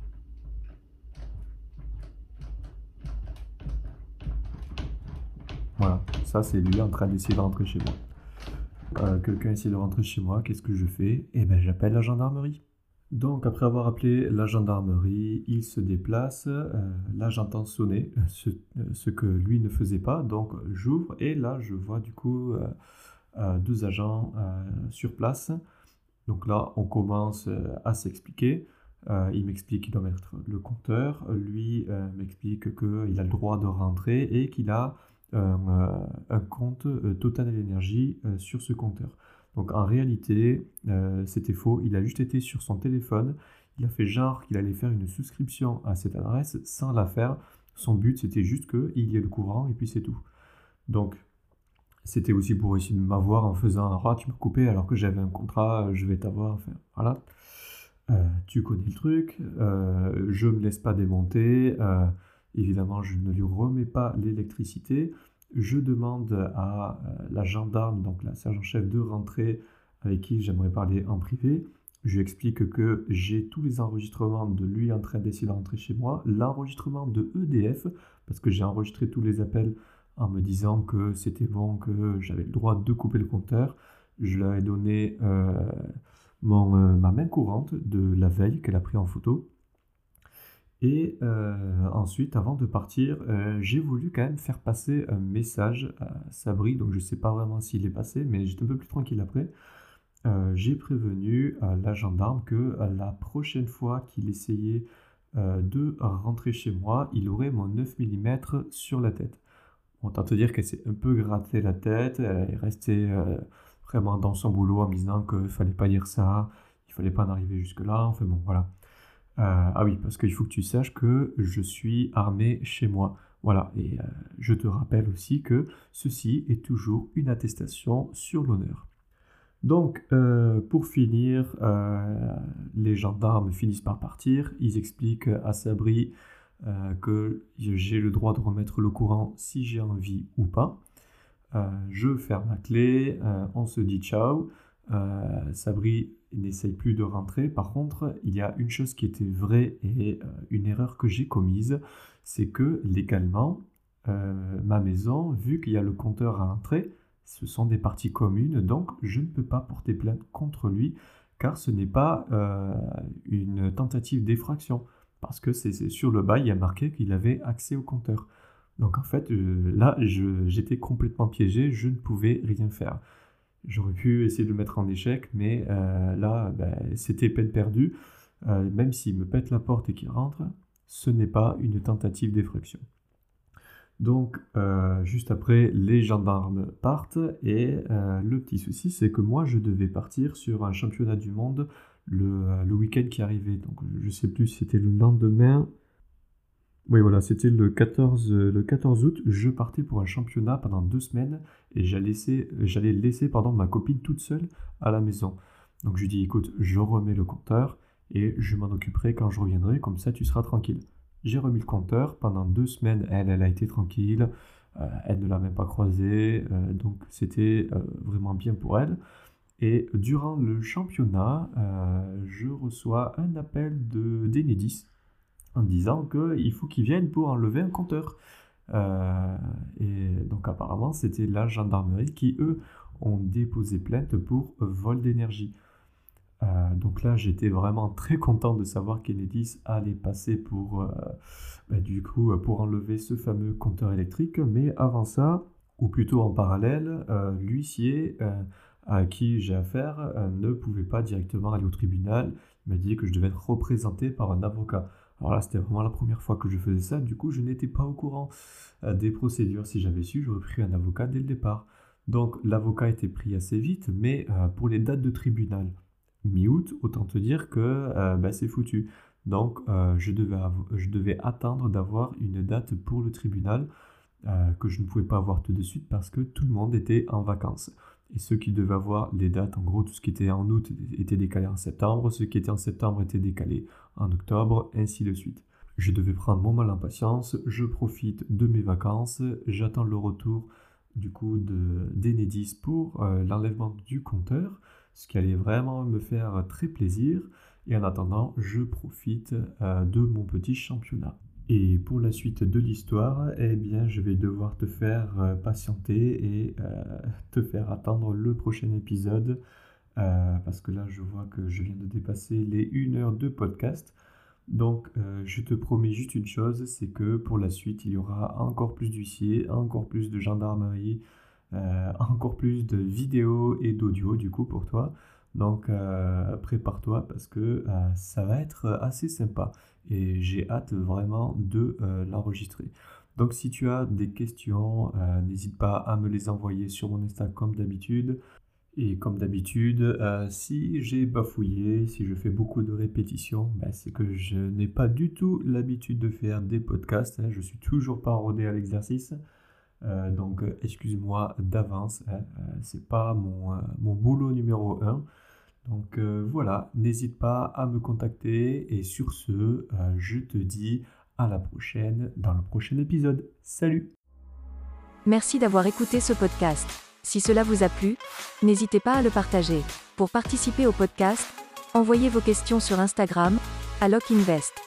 Voilà, ça c'est lui en train d'essayer de rentrer chez moi. Euh, quelqu'un essaie de rentrer chez moi, qu'est-ce que je fais? Eh ben, j'appelle la gendarmerie. Donc, après avoir appelé la gendarmerie, il se déplace. Euh, là, j'entends sonner, euh, ce, euh, ce que lui ne faisait pas. Donc, j'ouvre et là, je vois du coup euh, euh, deux agents euh, sur place. Donc là, on commence euh, à s'expliquer. Euh, il m'explique qu'il doit mettre le compteur. Lui euh, m'explique qu'il a le droit de rentrer et qu'il a un, euh, un compte euh, Total Énergie euh, sur ce compteur. Donc en réalité, euh, c'était faux. Il a juste été sur son téléphone. Il a fait genre qu'il allait faire une souscription à cette adresse sans la faire. Son but, c'était juste qu'il y ait le courant et puis c'est tout. Donc, c'était aussi pour essayer de m'avoir en faisant un ah, tu m'as coupé alors que j'avais un contrat, je vais t'avoir. Enfin, voilà. Euh, tu connais le truc. Euh, je me laisse pas démonter. Euh, évidemment, je ne lui remets pas l'électricité. Je demande à euh, la gendarme, donc la sergent-chef, de rentrer avec qui j'aimerais parler en privé. Je lui explique que j'ai tous les enregistrements de lui en train d'essayer de rentrer chez moi, l'enregistrement de E D F, parce que j'ai enregistré tous les appels en me disant que c'était bon, que j'avais le droit de couper le compteur. Je leur ai donné euh, mon, euh, ma main courante de la veille qu'elle a pris en photo. Et euh, ensuite, avant de partir, euh, j'ai voulu quand même faire passer un message à Sabri, donc je ne sais pas vraiment s'il est passé, mais j'étais un peu plus tranquille après. Euh, j'ai prévenu euh, la gendarme que euh, la prochaine fois qu'il essayait euh, de rentrer chez moi, il aurait mon neuf millimètres sur la tête. Autant te dire qu'elle s'est un peu gratté la tête, elle est restée euh, vraiment dans son boulot en me disant qu'il fallait pas dire ça, il fallait pas en arriver jusque-là, enfin bon, voilà. Euh, ah oui, parce qu'il faut que tu saches que je suis armé chez moi. Voilà, et euh, je te rappelle aussi que ceci est toujours une attestation sur l'honneur. Donc, euh, pour finir, euh, les gendarmes finissent par partir. Ils expliquent à Sabri euh, que j'ai le droit de remettre le courant si j'ai envie ou pas. Euh, je ferme la clé, euh, on se dit ciao. Euh, Sabri n'essaye plus de rentrer. Par contre, il y a une chose qui était vraie et euh, une erreur que j'ai commise, c'est que légalement, euh, ma maison, vu qu'il y a le compteur à l'entrée, ce sont des parties communes, donc je ne peux pas porter plainte contre lui, car ce n'est pas euh, une tentative d'effraction, parce que c'est c'est sur le bail, il y a marqué qu'il avait accès au compteur. Donc en fait, euh, là, je- j'étais complètement piégé, je ne pouvais rien faire. J'aurais pu essayer de le mettre en échec, mais euh, là, ben, c'était peine perdue. Euh, même s'il me pète la porte et qu'il rentre, ce n'est pas une tentative d'effraction. Donc, euh, juste après, les gendarmes partent et euh, le petit souci, c'est que moi, je devais partir sur un championnat du monde le, le week-end qui arrivait. Donc, je ne sais plus si c'était le lendemain. Oui, voilà, c'était le quatorze, le quatorze août. Je partais pour un championnat pendant deux semaines et j'allais laisser, j'allais laisser pardon, ma copine toute seule à la maison. Donc, je lui dis, écoute, je remets le compteur et je m'en occuperai quand je reviendrai, comme ça, tu seras tranquille. J'ai remis le compteur, pendant deux semaines, elle, elle a été tranquille, euh, elle ne l'a même pas croisé, euh, donc c'était euh, vraiment bien pour elle. Et durant le championnat, euh, je reçois un appel de d'Enedis en disant qu'il faut qu'ils viennent pour enlever un compteur. Euh, et donc apparemment, c'était la gendarmerie qui, eux, ont déposé plainte pour vol d'énergie. Euh, donc là, j'étais vraiment très content de savoir qu'Enedis allait passer pour, euh, bah, du coup, pour enlever ce fameux compteur électrique. Mais avant ça, ou plutôt en parallèle, euh, l'huissier euh, à qui j'ai affaire euh, ne pouvait pas directement aller au tribunal. Il m'a dit que je devais être représenté par un avocat. Alors là, c'était vraiment la première fois que je faisais ça. Du coup, je n'étais pas au courant euh, des procédures. Si j'avais su, j'aurais pris un avocat dès le départ. Donc l'avocat était pris assez vite, mais euh, pour les dates de tribunal, mi-août, autant te dire que euh, bah, c'est foutu. Donc, euh, je, devais av- je devais attendre d'avoir une date pour le tribunal euh, que je ne pouvais pas avoir tout de suite parce que tout le monde était en vacances. Et ceux qui devaient avoir les dates, en gros, tout ce qui était en août était décalé en septembre, ce qui était en septembre était décalé en octobre, ainsi de suite. Je devais prendre mon mal en patience, je profite de mes vacances, j'attends le retour du coup de, d'Enedis pour euh, l'enlèvement du compteur, ce qui allait vraiment me faire très plaisir. Et en attendant, je profite euh, de mon petit championnat. Et pour la suite de l'histoire, eh bien, je vais devoir te faire euh, patienter et euh, te faire attendre le prochain épisode. Euh, parce que là, je vois que je viens de dépasser les une heure de podcast. Donc, euh, je te promets juste une chose, c'est que pour la suite, il y aura encore plus d'huissiers, encore plus de gendarmerie, euh, encore plus de vidéos et d'audio du coup pour toi. Donc euh, prépare-toi parce que euh, ça va être assez sympa et j'ai hâte vraiment de euh, l'enregistrer. Donc si tu as des questions, euh, n'hésite pas à me les envoyer sur mon Insta comme d'habitude. Et comme d'habitude, euh, si j'ai bafouillé, si je fais beaucoup de répétitions, ben c'est que je n'ai pas du tout l'habitude de faire des podcasts. Hein, je suis toujours pas rodé à l'exercice. Euh, donc euh, excuse-moi d'avance, hein, euh, c'est pas mon, euh, mon boulot numéro un. Donc euh, voilà, n'hésite pas à me contacter et sur ce, euh, je te dis à la prochaine dans le prochain épisode. Salut! Merci d'avoir écouté ce podcast. Si cela vous a plu, n'hésitez pas à le partager. Pour participer au podcast, envoyez vos questions sur Instagram à LocInvest.